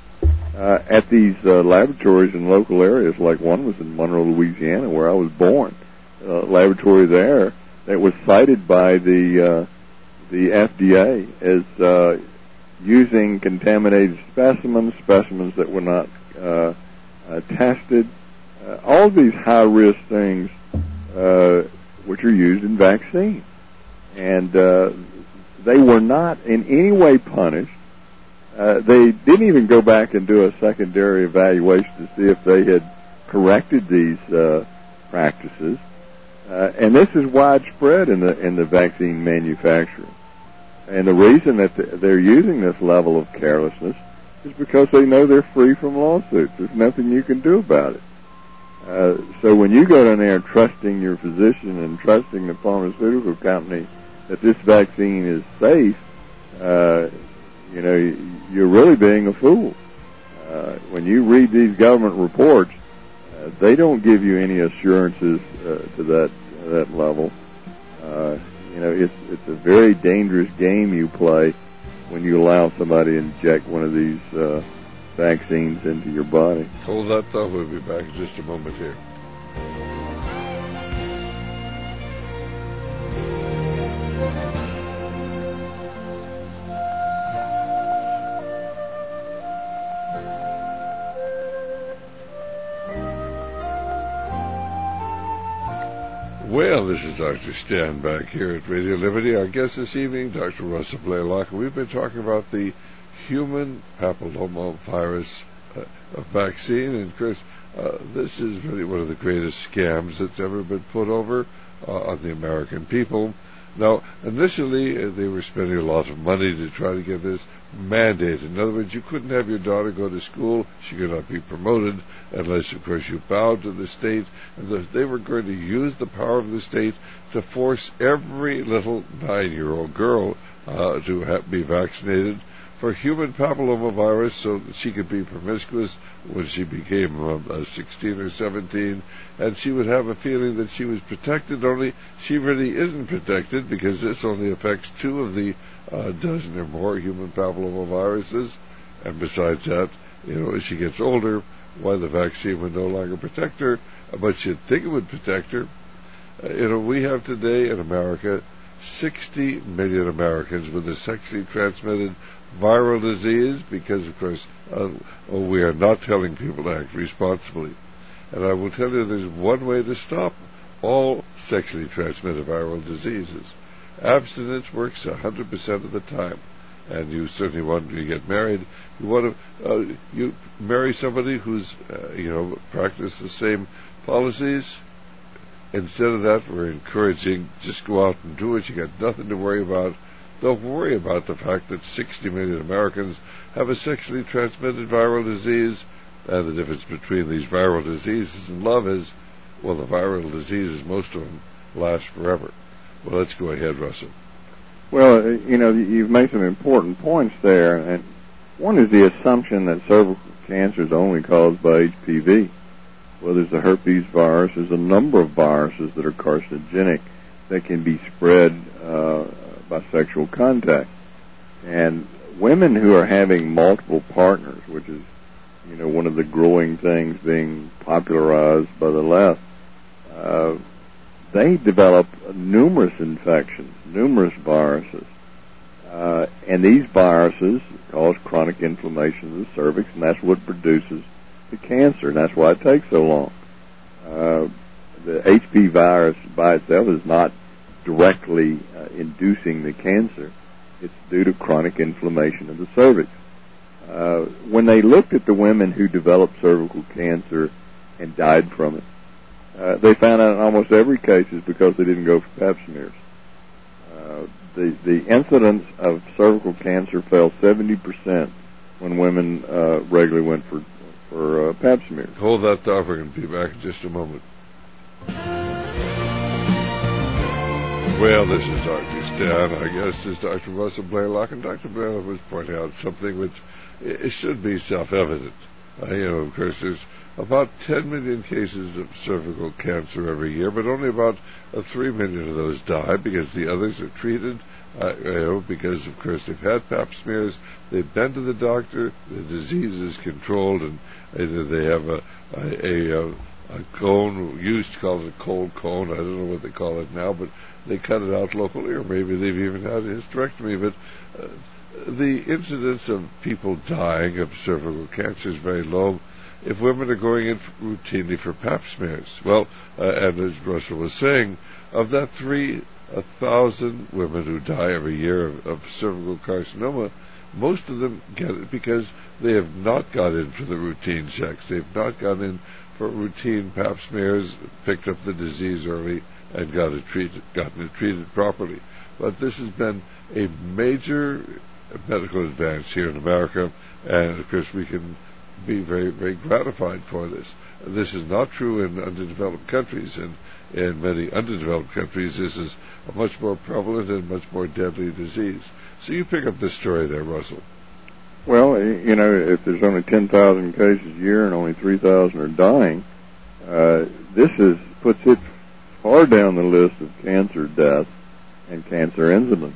at these laboratories in local areas. Like one was in Monroe, Louisiana, where I was born. Laboratory there that was cited by the FDA as using contaminated specimens that were not tested. All these high-risk things which are used in vaccines. And they were not in any way punished. They didn't even go back and do a secondary evaluation to see if they had corrected these practices. And this is widespread in the vaccine manufacturing. And the reason that they're using this level of carelessness is because they know they're free from lawsuits. There's nothing you can do about it. So when you go down there trusting your physician and trusting the pharmaceutical company that this vaccine is safe, you're really being a fool. When you read these government reports, they don't give you any assurances to that level. It's a very dangerous game you play when you allow somebody to inject one of these vaccines into your body. Hold that thought. We'll be back in just a moment here. Well, this is Dr. Stan back here at Radio Liberty. Our guest this evening, Dr. Russell Blaylock, and we've been talking about the human papillomavirus vaccine. And Chris, this is really one of the greatest scams that's ever been put over on the American people. Now, initially, they were spending a lot of money to try to get this mandated. In other words, you couldn't have your daughter go to school. She could not be promoted unless, of course, you bowed to the state. And they were going to use the power of the state to force every little 9-year-old girl to be vaccinated for human papillomavirus so that she could be promiscuous when she became 16 or 17, and she would have a feeling that she was protected, only she really isn't protected because this only affects 2 of the dozen or more human papillomaviruses. And besides that, as she gets older, why the vaccine would no longer protect her, but you'd think it would protect her. We have today in America 60 million Americans with a sexually transmitted viral disease because, of course, we are not telling people to act responsibly. And I will tell you there's one way to stop all sexually transmitted viral diseases. Abstinence works 100% of the time. And you certainly want to get married. You want to you marry somebody who's practice the same policies. Instead of that, we're encouraging just go out and do it. You got nothing to worry about. Don't worry about the fact that 60 million Americans have a sexually transmitted viral disease, and the difference between these viral diseases and love is, well, the viral diseases, most of them last forever. Well, let's go ahead, Russell. Well, you've made some important points there, and one is the assumption that cervical cancer is only caused by HPV. Well, there's the herpes virus. There's a number of viruses that are carcinogenic that can be spread by sexual contact. And women who are having multiple partners, which is, one of the growing things being popularized by the left, they develop numerous infections, numerous viruses. And these viruses cause chronic inflammation of the cervix, and that's what produces the cancer, and that's why it takes so long. The HPV virus by itself is not directly inducing the cancer. It's due to chronic inflammation of the cervix. When they looked at the women who developed cervical cancer and died from it, they found out in almost every case is because they didn't go for pap smears. The incidence of cervical cancer fell 70% when women regularly went for pap smears. Hold that thought. We're going to be back in just a moment. Well, this is Dr. Stan. Our guest is Dr. Russell Blaylock, and Dr. Blaylock was pointing out something which it should be self-evident. Of course, there's about 10 million cases of cervical cancer every year, but only about 3 million of those die because the others are treated, because, of course, they've had pap smears, they've been to the doctor, the disease is controlled, and they have a cone, used to call it a cold cone, I don't know what they call it now, but they cut it out locally, or maybe they've even had a hysterectomy, but the incidence of people dying of cervical cancer is very low if women are going in routinely for pap smears. Well, and as Russell was saying, of that 3,000 women who die every year of cervical carcinoma, most of them get it because they have not got in for the routine checks. They've not gone in for routine pap smears, picked up the disease early, and gotten it treated properly. But this has been a major medical advance here in America, and of course we can be very, very gratified for this. This is not true in underdeveloped countries, and in many underdeveloped countries this is a much more prevalent and much more deadly disease. So you pick up this story there, Russell. Well, if there's only 10,000 cases a year and only 3,000 are dying, this puts it far down the list of cancer deaths and cancer incidents.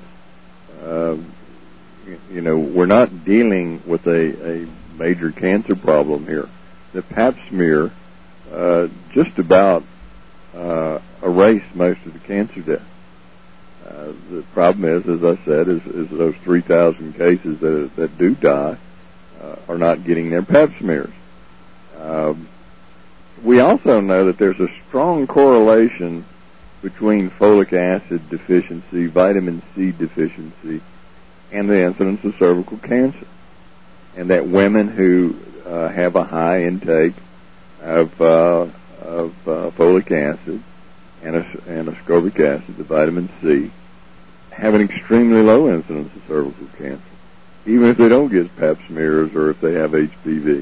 We're not dealing with a major cancer problem here. The pap smear just about erased most of the cancer deaths. The problem is, as I said, is those 3,000 cases that do die are not getting their pap smears. We also know that there's a strong correlation between folic acid deficiency, vitamin C deficiency, and the incidence of cervical cancer. And that women who have a high intake of folic acid and ascorbic acid, the vitamin C, have an extremely low incidence of cervical cancer, even if they don't get pap smears or if they have HPV.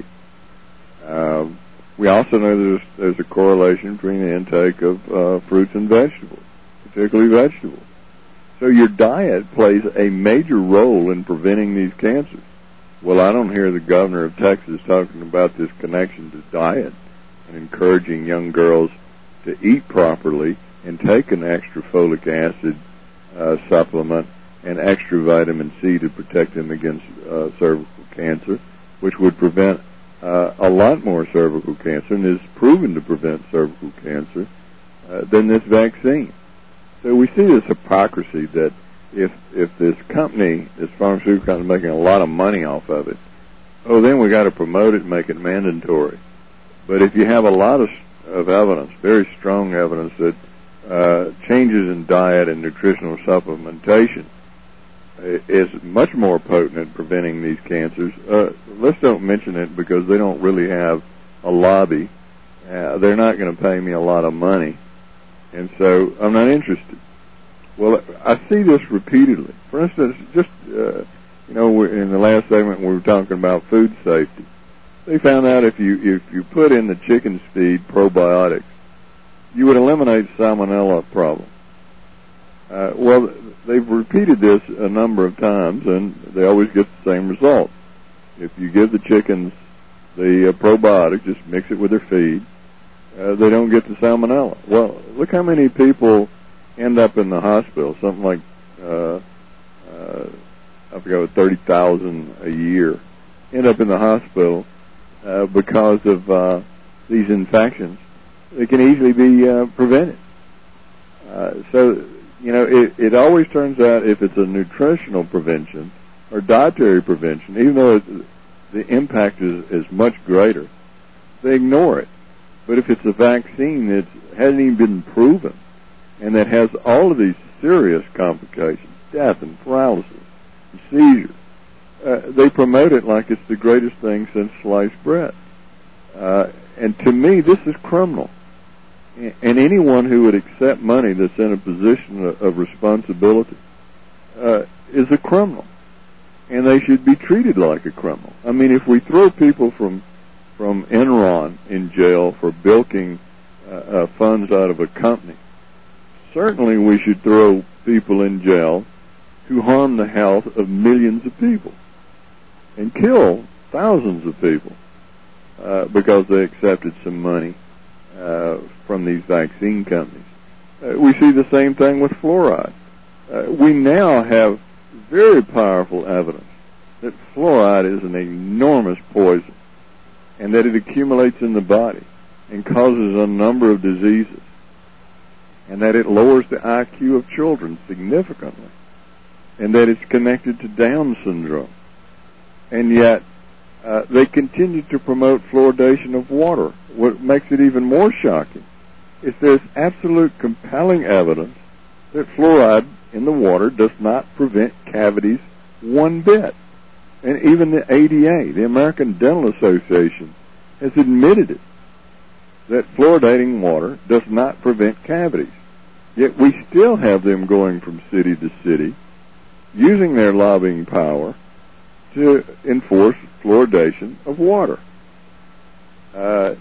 We also know there's a correlation between the intake of fruits and vegetables, particularly vegetables. So your diet plays a major role in preventing these cancers. Well, I don't hear the governor of Texas talking about this connection to diet and encouraging young girls to eat properly and take an extra folic acid supplement and extra vitamin C to protect them against cervical cancer, which would prevent a lot more cervical cancer and is proven to prevent cervical cancer than this vaccine. So we see this hypocrisy that if this company, this pharmaceutical company, is making a lot of money off of it, then we got to promote it and make it mandatory. But if you have a lot of evidence, very strong evidence, that changes in diet and nutritional supplementation is much more potent at preventing these cancers, let's don't mention it because they don't really have a lobby. They're not going to pay me a lot of money, and so I'm not interested. Well, I see this repeatedly. For instance, just in the last segment we were talking about food safety. They found out if you put in the chicken's feed probiotics, you would eliminate salmonella problem. Well, they've repeated this a number of times, and they always get the same result. If you give the chickens the probiotic, just mix it with their feed, they don't get the salmonella. Well, look how many people end up in the hospital, something like, I forgot, 30,000 a year, end up in the hospital because of these infections. They can easily be prevented. So, it always turns out if it's a nutritional prevention or dietary prevention, even though the impact is much greater, they ignore it. But if it's a vaccine that hasn't even been proven and that has all of these serious complications, death and paralysis and seizures, they promote it like it's the greatest thing since sliced bread. And to me, this is criminal. And anyone who would accept money that's in a position of responsibility is a criminal. And they should be treated like a criminal. I mean, if we throw people from Enron in jail for bilking funds out of a company, certainly we should throw people in jail who harm the health of millions of people and kill thousands of people because they accepted some money from these vaccine companies. We see the same thing with fluoride. We now have very powerful evidence that fluoride is an enormous poison and that it accumulates in the body and causes a number of diseases and that it lowers the IQ of children significantly and that it's connected to Down syndrome. And yet they continue to promote fluoridation of water. What makes it even more shocking is there's absolute compelling evidence that fluoride in the water does not prevent cavities one bit. And even the ADA, the American Dental Association, has admitted it, that fluoridating water does not prevent cavities. Yet we still have them going from city to city, using their lobbying power to enforce fluoridation of water. So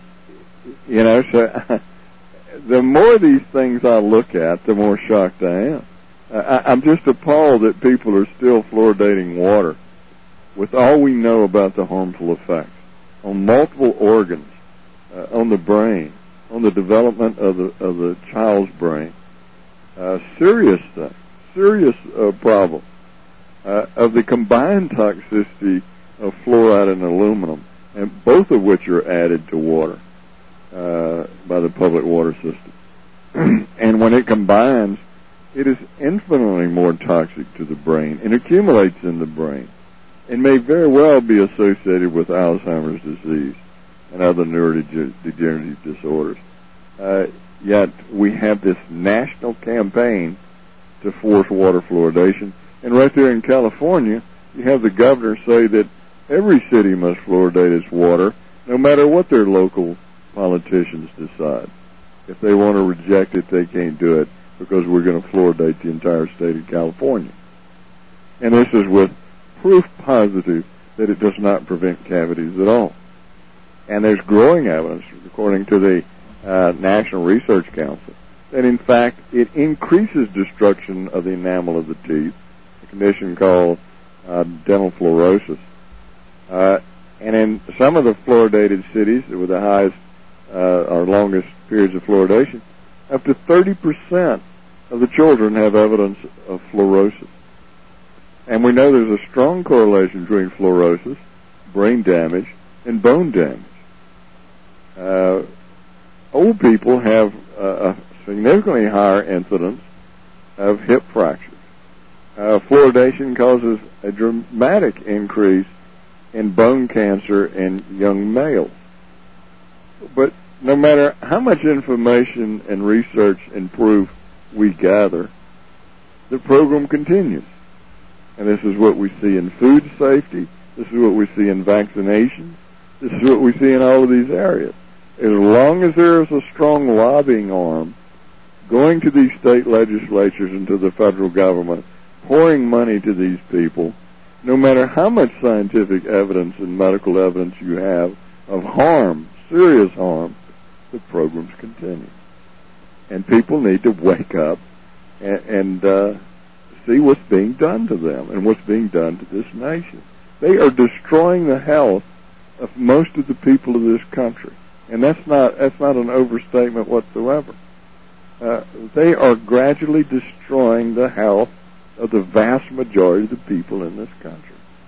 the more of these things I look at, the more shocked I am. I'm just appalled that people are still fluoridating water with all we know about the harmful effects on multiple organs, on the brain, on the development of the child's brain. Serious thing, serious problem of the combined toxicity of fluoride and aluminum, and both of which are added to water by the public water system. And when it combines, it is infinitely more toxic to the brain and accumulates in the brain and may very well be associated with Alzheimer's disease and other neurodegenerative disorders. yet we have this national campaign to force water fluoridation. And right there in California, you have the governor say that every city must fluoridate its water, no matter what their local politicians decide. If they want to reject it, they can't do it because we're going to fluoridate the entire state of California. And this is with proof positive that it does not prevent cavities at all. And there's growing evidence, according to the National Research Council, that in fact it increases destruction of the enamel of the teeth, a condition called dental fluorosis. And in some of the fluoridated cities with the highest or longest periods of fluoridation, up to 30% of the children have evidence of fluorosis. And we know there's a strong correlation between fluorosis, brain damage, and bone damage. Old people have a significantly higher incidence of hip fractures. Fluoridation causes a dramatic increase in bone cancer in young males. But no matter how much information and research and proof we gather, the program continues. And this is what we see in food safety. This is what we see in vaccinations. This is what we see in all of these areas. As long as there is a strong lobbying arm going to these state legislatures and to the federal government, pouring money to these people, no matter how much scientific evidence and medical evidence you have of harm, serious harm, the programs continue. And people need to wake up and see what's being done to them and what's being done to this nation. They are destroying the health of most of the people of this country. And that's not an overstatement whatsoever. They are gradually destroying the health of the vast majority of the people in this country.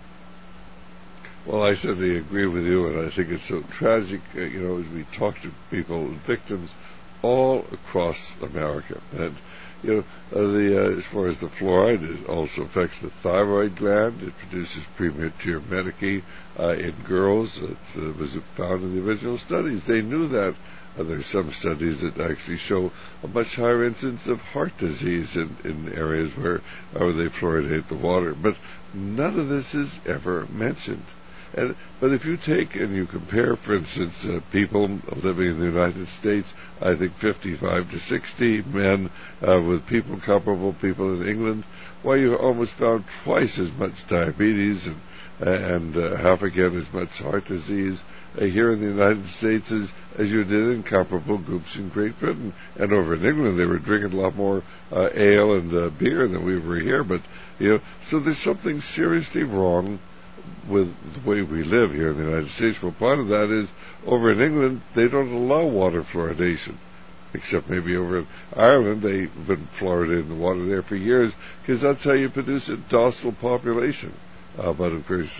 Well, I certainly agree with you, and I think it's so tragic, as we talk to people, victims all across America. And, as far as the fluoride, it also affects the thyroid gland. It produces premature menarche in girls. It was found in the original studies. They knew that. There's some studies that actually show a much higher incidence of heart disease in areas where they fluoridate the water. But none of this is ever mentioned. But if you take and you compare, for instance, people living in the United States, I think 55 to 60 men with comparable people in England, why you almost found twice as much diabetes and half again as much heart disease here in the United States as you did in comparable groups in Great Britain. And over in England, they were drinking a lot more ale and beer than we were here. But so there's something seriously wrong with the way we live here in the United States. Well, part of that is over in England, they don't allow water fluoridation, except maybe over in Ireland, they've been fluoridating the water there for years, because that's how you produce a docile population. But of course,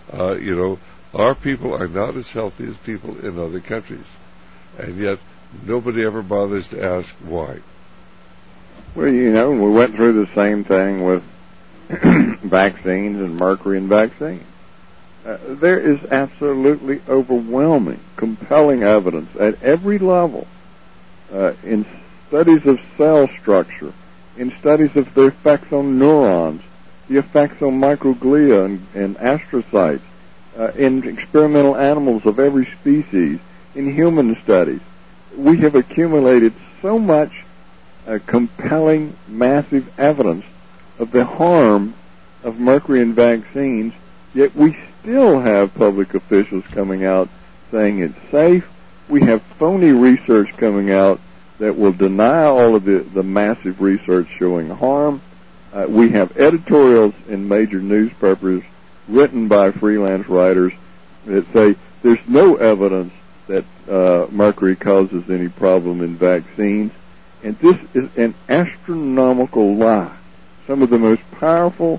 our people are not as healthy as people in other countries, and yet nobody ever bothers to ask why. Well, we went through the same thing with vaccines and mercury in vaccines. There is absolutely overwhelming, compelling evidence at every level in studies of cell structure, in studies of the effects on neurons, the effects on microglia and astrocytes, in experimental animals of every species, in human studies. We have accumulated so much compelling, massive evidence of the harm of mercury in vaccines, yet we still have public officials coming out saying it's safe. We have phony research coming out that will deny all of the massive research showing harm. We have editorials in major newspapers written by freelance writers that say there's no evidence that mercury causes any problem in vaccines. And this is an astronomical lie. Some of the most powerful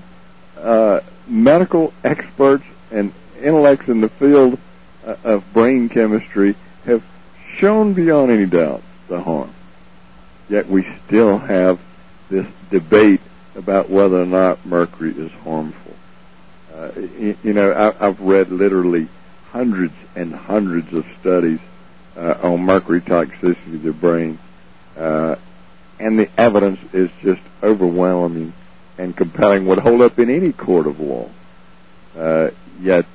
medical experts and intellects in the field of brain chemistry have shown beyond any doubt the harm. Yet we still have this debate about whether or not mercury is harmful. I've read literally hundreds and hundreds of studies on mercury toxicity of the brain. and the evidence is just overwhelming and compelling, would hold up in any court of law. Yet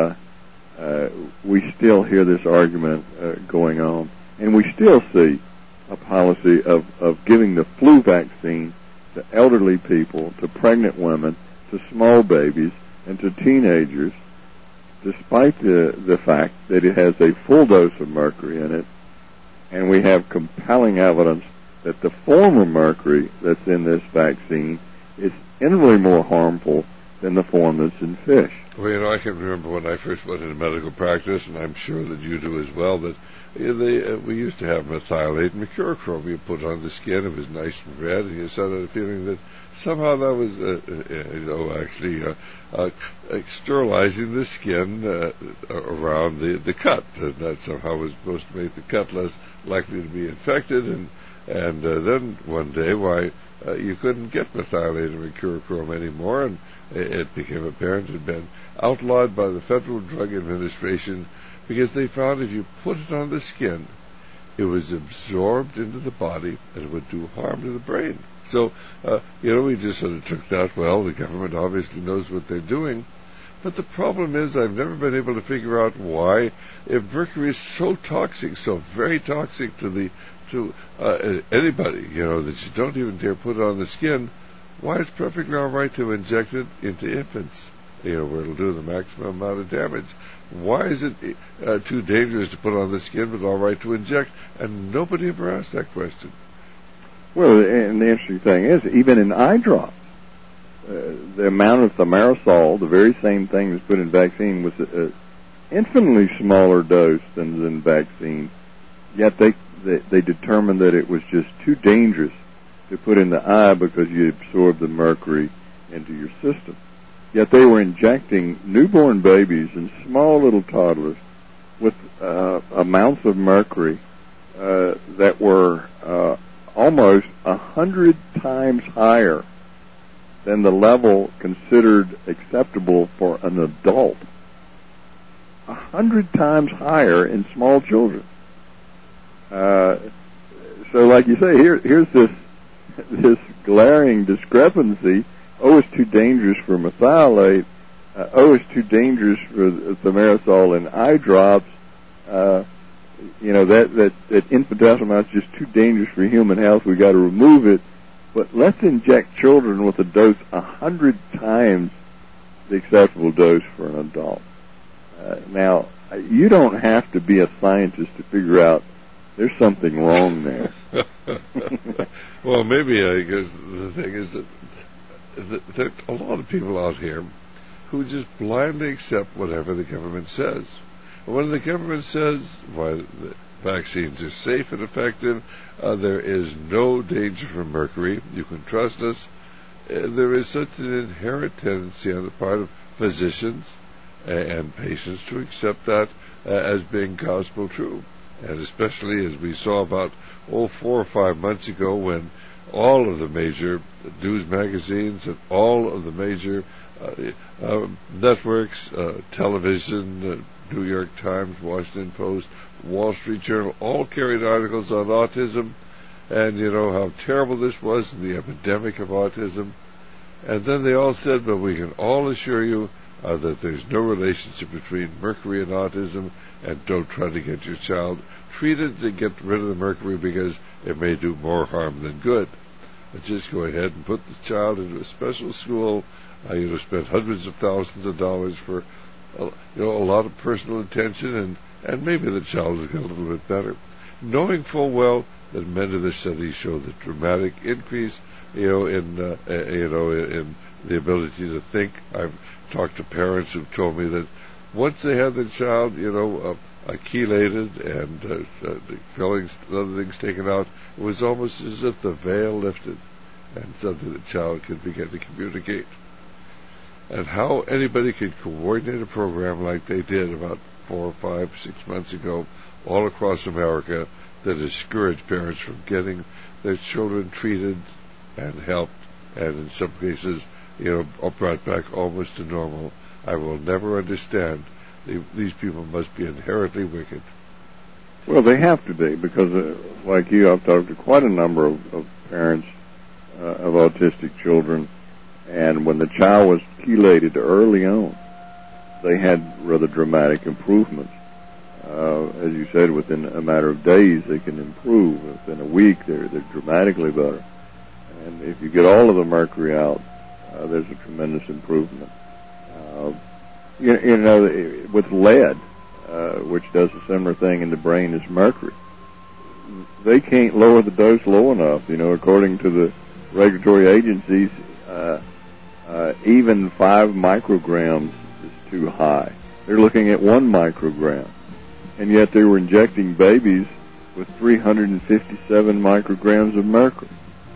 we still hear this argument going on, and we still see a policy of giving the flu vaccine to elderly people, to pregnant women, to small babies, and to teenagers, despite the fact that it has a full dose of mercury in it, and we have compelling evidence that the form of mercury that's in this vaccine is infinitely more harmful than the form that's in fish. Well, I can remember when I first went into medical practice, and I'm sure that you do as well, that we used to have methylate mercurochrome you put on the skin. It was nice and red, and you started feeling that somehow that was, sterilizing the skin around the cut, and that somehow was supposed to make the cut less likely to be infected. And then one day, you couldn't get methylated mercurochrome anymore, and it became apparent it had been outlawed by the Federal Drug Administration because they found if you put it on the skin, it was absorbed into the body and it would do harm to the brain. So, we just sort of took that, well, the government obviously knows what they're doing. But the problem is I've never been able to figure out why, if mercury is so toxic, so very toxic to anybody, that you don't even dare put it on the skin, why it's perfectly all right to inject it into infants, where it'll do the maximum amount of damage. Why is it too dangerous to put on the skin but all right to inject? And nobody ever asked that question. Well, and the interesting thing is, even in eye drops, the amount of thimerosal, the very same thing that's put in vaccine, was an infinitely smaller dose than vaccine, yet they determined that it was just too dangerous to put in the eye because you absorb the mercury into your system. Yet they were injecting newborn babies and small little toddlers with amounts of mercury that were almost 100 times higher than the level considered acceptable for an adult. 100 times higher in small children. So, like you say, here's this glaring discrepancy. It's too dangerous for methylate. It's too dangerous for thimerosal in eye drops. That infinitesimal amount is just too dangerous for human health. We've got to remove it. But let's inject children with a dose 100 times the acceptable dose for an adult. Now, you don't have to be a scientist to figure out there's something wrong there. Well, maybe I guess the thing is that there are a lot of people out here who just blindly accept whatever the government says. When the government says, the vaccines are safe and effective, there is no danger from mercury, you can trust us, there is such an inherent tendency on the part of physicians and patients to accept that as being gospel true. And especially as we saw about 4 or 5 months ago, when all of the major news magazines and all of the major networks, television, New York Times, Washington Post, Wall Street Journal, all carried articles on autism and how terrible this was and the epidemic of autism. And then they all said, but we can all assure you that there's no relationship between mercury and autism, and don't try to get your child treated to get rid of the mercury because it may do more harm than good. But just go ahead and put the child into a special school, spend hundreds of thousands of dollars for a lot of personal attention, and maybe the child will get a little bit better. Knowing full well that many of the studies show the dramatic increase, in the ability to think. I've talked to parents who've told me that once they had the child, chelated and the fillings and other things taken out, it was almost as if the veil lifted and suddenly the child could begin to communicate. And how anybody could coordinate a program like they did about 4, 5, 6 months ago all across America that discouraged parents from getting their children treated and helped, and in some cases, brought back almost to normal, I will never understand. These people must be inherently wicked. Well, they have to be, because like you, I've talked to quite a number of parents of autistic children, and when the child was chelated early on, they had rather dramatic improvements. As you said, within a matter of days, they can improve. Within a week, they're dramatically better. And if you get all of the mercury out, there's a tremendous improvement. You know, with lead, which does a similar thing in the brain as mercury, they can't lower the dose low enough. You know, according to the regulatory agencies, even 5 micrograms is too high. They're looking at 1 microgram. And yet they were injecting babies with 357 micrograms of mercury.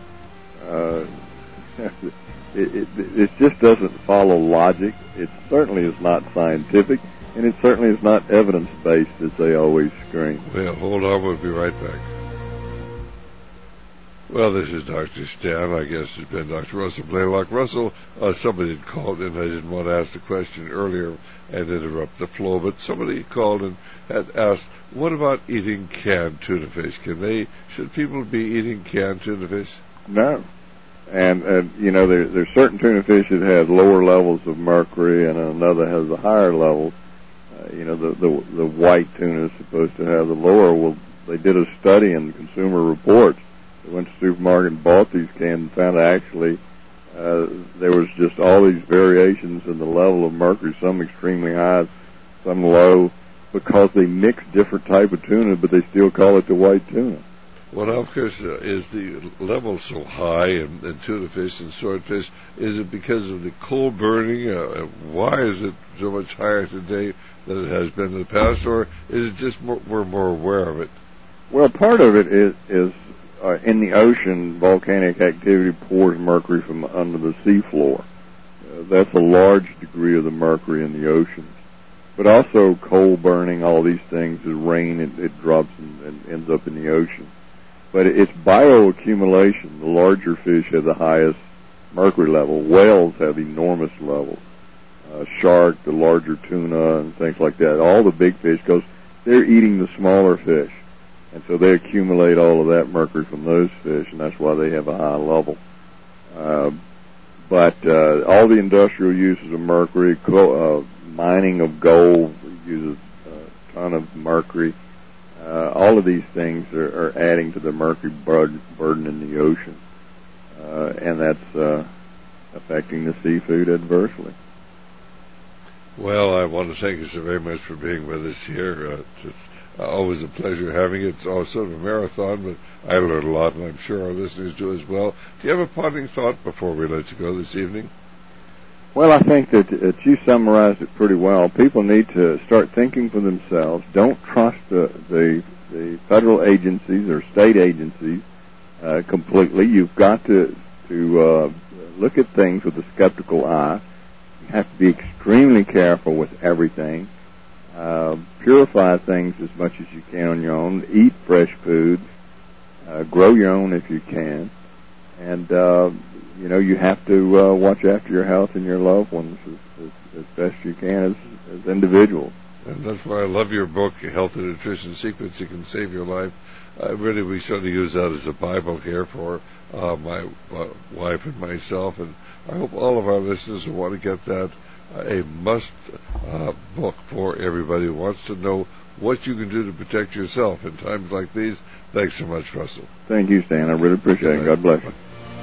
It just doesn't follow logic. It certainly is not scientific, and it certainly is not evidence-based, as they always scream. Well, hold on, we'll be right back. Well, this is Dr. Stan. I guess it's been Dr. Russell Blaylock. Russell, somebody had called in. I didn't want to ask the question earlier and interrupt the flow, but somebody called and had asked, what about eating canned tuna fish? Should people be eating canned tuna fish? No. And you know, there's certain tuna fish that have lower levels of mercury, and another has a higher level. You know, the white tuna is supposed to have the lower. Well, they did a study in Consumer Reports. They went to the supermarket and bought these cans and found actually there was just all these variations in the level of mercury, some extremely high, some low, because they mix different type of tuna, but they still call it the white tuna. Well, now, of course, is the level so high in tuna fish and swordfish? Is it because of the coal burning? Why is it so much higher today than it has been in the past, or is it just we're more aware of it? Well, part of it is in the ocean, volcanic activity pours mercury from under the seafloor. That's a large degree of the mercury in the oceans. But also coal burning, all these things, the rain, it drops and ends up in the ocean. But it's bioaccumulation. The larger fish have the highest mercury level. Whales have enormous levels. Shark, the larger tuna, and things like that. All the big fish, because they're eating the smaller fish. And so they accumulate all of that mercury from those fish, and that's why they have a high level. But all the industrial uses of mercury, mining of gold uses a ton of mercury. All of these things are adding to the mercury burden in the ocean, and that's affecting the seafood adversely. Well, I want to thank you so very much for being with us here. It's always a pleasure having it. It's also a marathon, but I learned a lot, and I'm sure our listeners do as well. Do you have a parting thought before we let you go this evening? Well, I think that you summarized it pretty well. People need to start thinking for themselves. Don't trust the federal agencies or state agencies completely. You've got to look at things with a skeptical eye. You have to be extremely careful with everything. Purify things as much as you can on your own. Eat fresh foods. Grow your own if you can. And you know, you have to watch after your health and your loved ones as best you can as individuals. And that's why I love your book, Health and Nutrition Secrets That Can Save Your Life. Really, we sort of use that as a Bible here for my wife and myself, and I hope all of our listeners will want to get that a must book for everybody who wants to know what you can do to protect yourself in times like these. Thanks so much, Russell. Thank you, Stan. I really appreciate it. God bless you.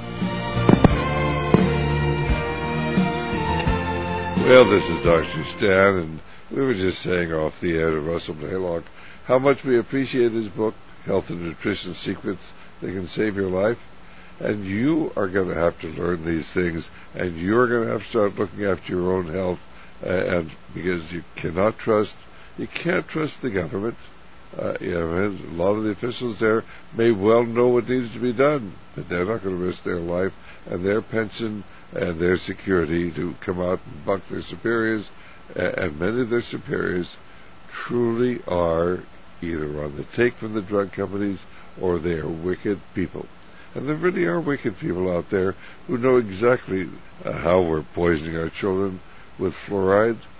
Well, this is Dr. Stan, and we were just saying off the air to Russell Blaylock how much we appreciate his book, Health and Nutrition Secrets That Can Save Your Life. And you are going to have to learn these things, and you're going to have to start looking after your own health, and because you can't trust the government. You know, a lot of the officials there may well know what needs to be done, but they're not going to risk their life and their pension and their security to come out and buck their superiors, and many of their superiors truly are either on the take from the drug companies or they are wicked people. And there really are wicked people out there who know exactly how we're poisoning our children with fluoride.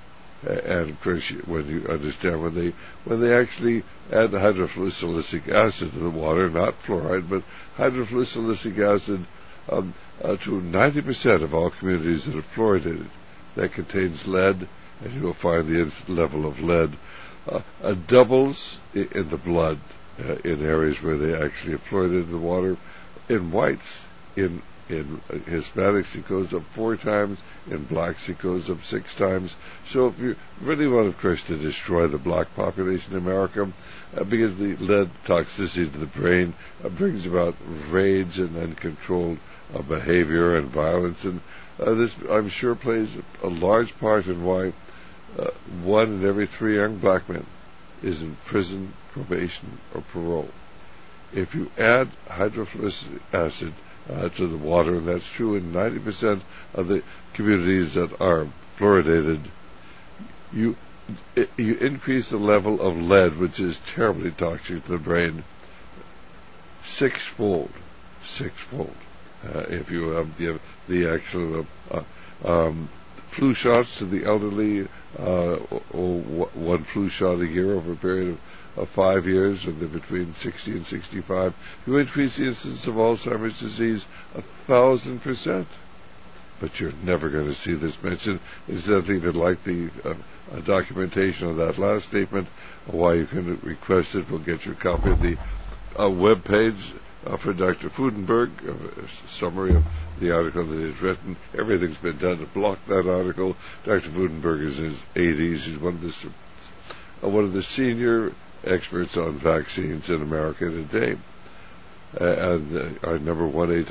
And of course, when you understand when they actually add hydrofluosilicic acid to the water, not fluoride, but hydrofluosilicic acid to 90% of all communities that are fluoridated, that contains lead, and you'll find the level of lead doubles in the blood in areas where they actually have fluoridated the water. In whites, in Hispanics, it goes up 4 times. In blacks, it goes up 6 times. So if you really want, of course, to destroy the black population in America, because the lead toxicity to the brain brings about rage and uncontrolled behavior and violence, and this, I'm sure, plays a large part in why 1 in every 3 young black men is in prison, probation, or parole. If you add hydrofluoric acid to the water, and that's true in 90% of the communities that are fluoridated, you increase the level of lead, which is terribly toxic to the brain, 6-fold. 6-fold. If you have the actual flu shots to the elderly, or 1 flu shot a year over a period of 5 years, when they're between 60 and 65, you increase the incidence of Alzheimer's disease 1,000%. But you're never going to see this mentioned. Incidentally, if you'd like the documentation of that last statement, why you can request it, we'll get you a copy of the web page for Dr. Fudenberg, a summary of the article that he's written. Everything's been done to block that article. Dr. Fudenberg is in his 80s. He's one of the senior experts on vaccines in America today. And our number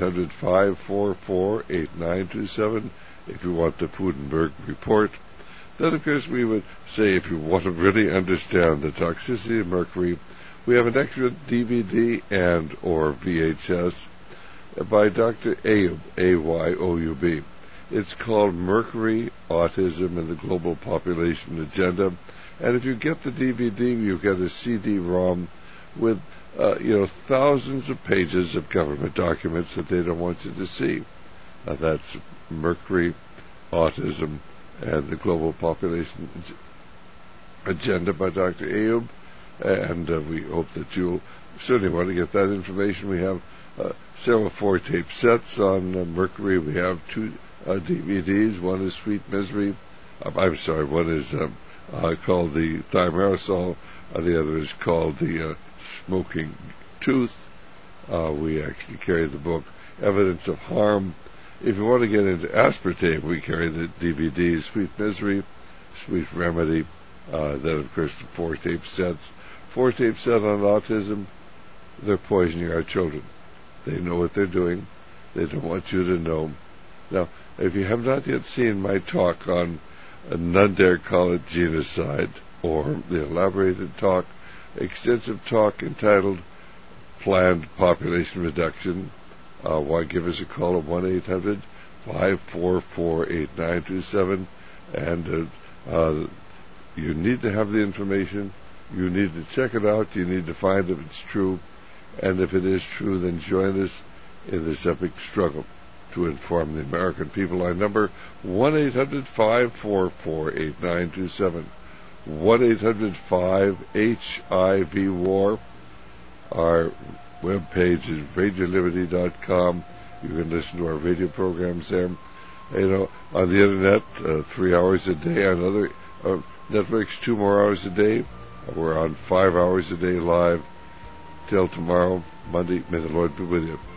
1-800-544-8927 if you want the Fudenberg report. Then, of course, we would say if you want to really understand the toxicity of mercury, we have an extra DVD and or VHS by Dr. Ayoub, A-Y-O-U-B. It's called Mercury, Autism, and the Global Population Agenda. And if you get the DVD, you get a CD-ROM with thousands of pages of government documents that they don't want you to see. That's Mercury, Autism, and the Global Population Agenda by Dr. Ayoub. And we hope that you'll certainly want to get that information. We have several 4-tape sets on mercury. We have 2 DVDs. One is Sweet Misery. One is called the Thimerosal. The other is called the Smoking Tooth. We actually carry the book Evidence of Harm. If you want to get into aspartame, we carry the DVDs Sweet Misery, Sweet Remedy. Then, of course, the 4-tape sets. 4-tape set on autism. They're poisoning our children. They know what they're doing. They don't want you to know. Now, if you have not yet seen my talk on None Dare Call It Genocide, or the elaborated talk, extensive talk entitled Planned Population Reduction, why give us a call at 1-800-544-8927, and you need to have the information. You need to check it out. You need to find if it's true. And if it is true, then join us in this epic struggle to inform the American people. Our number, 1-800-544-8927. 1-800-5HIV-WAR. Our webpage is RadioLiberty.com. You can listen to our radio programs there. On the Internet, 3 hours a day. On other networks, 2 more hours a day. We're on 5 hours a day live. Till tomorrow, Monday. May the Lord be with you.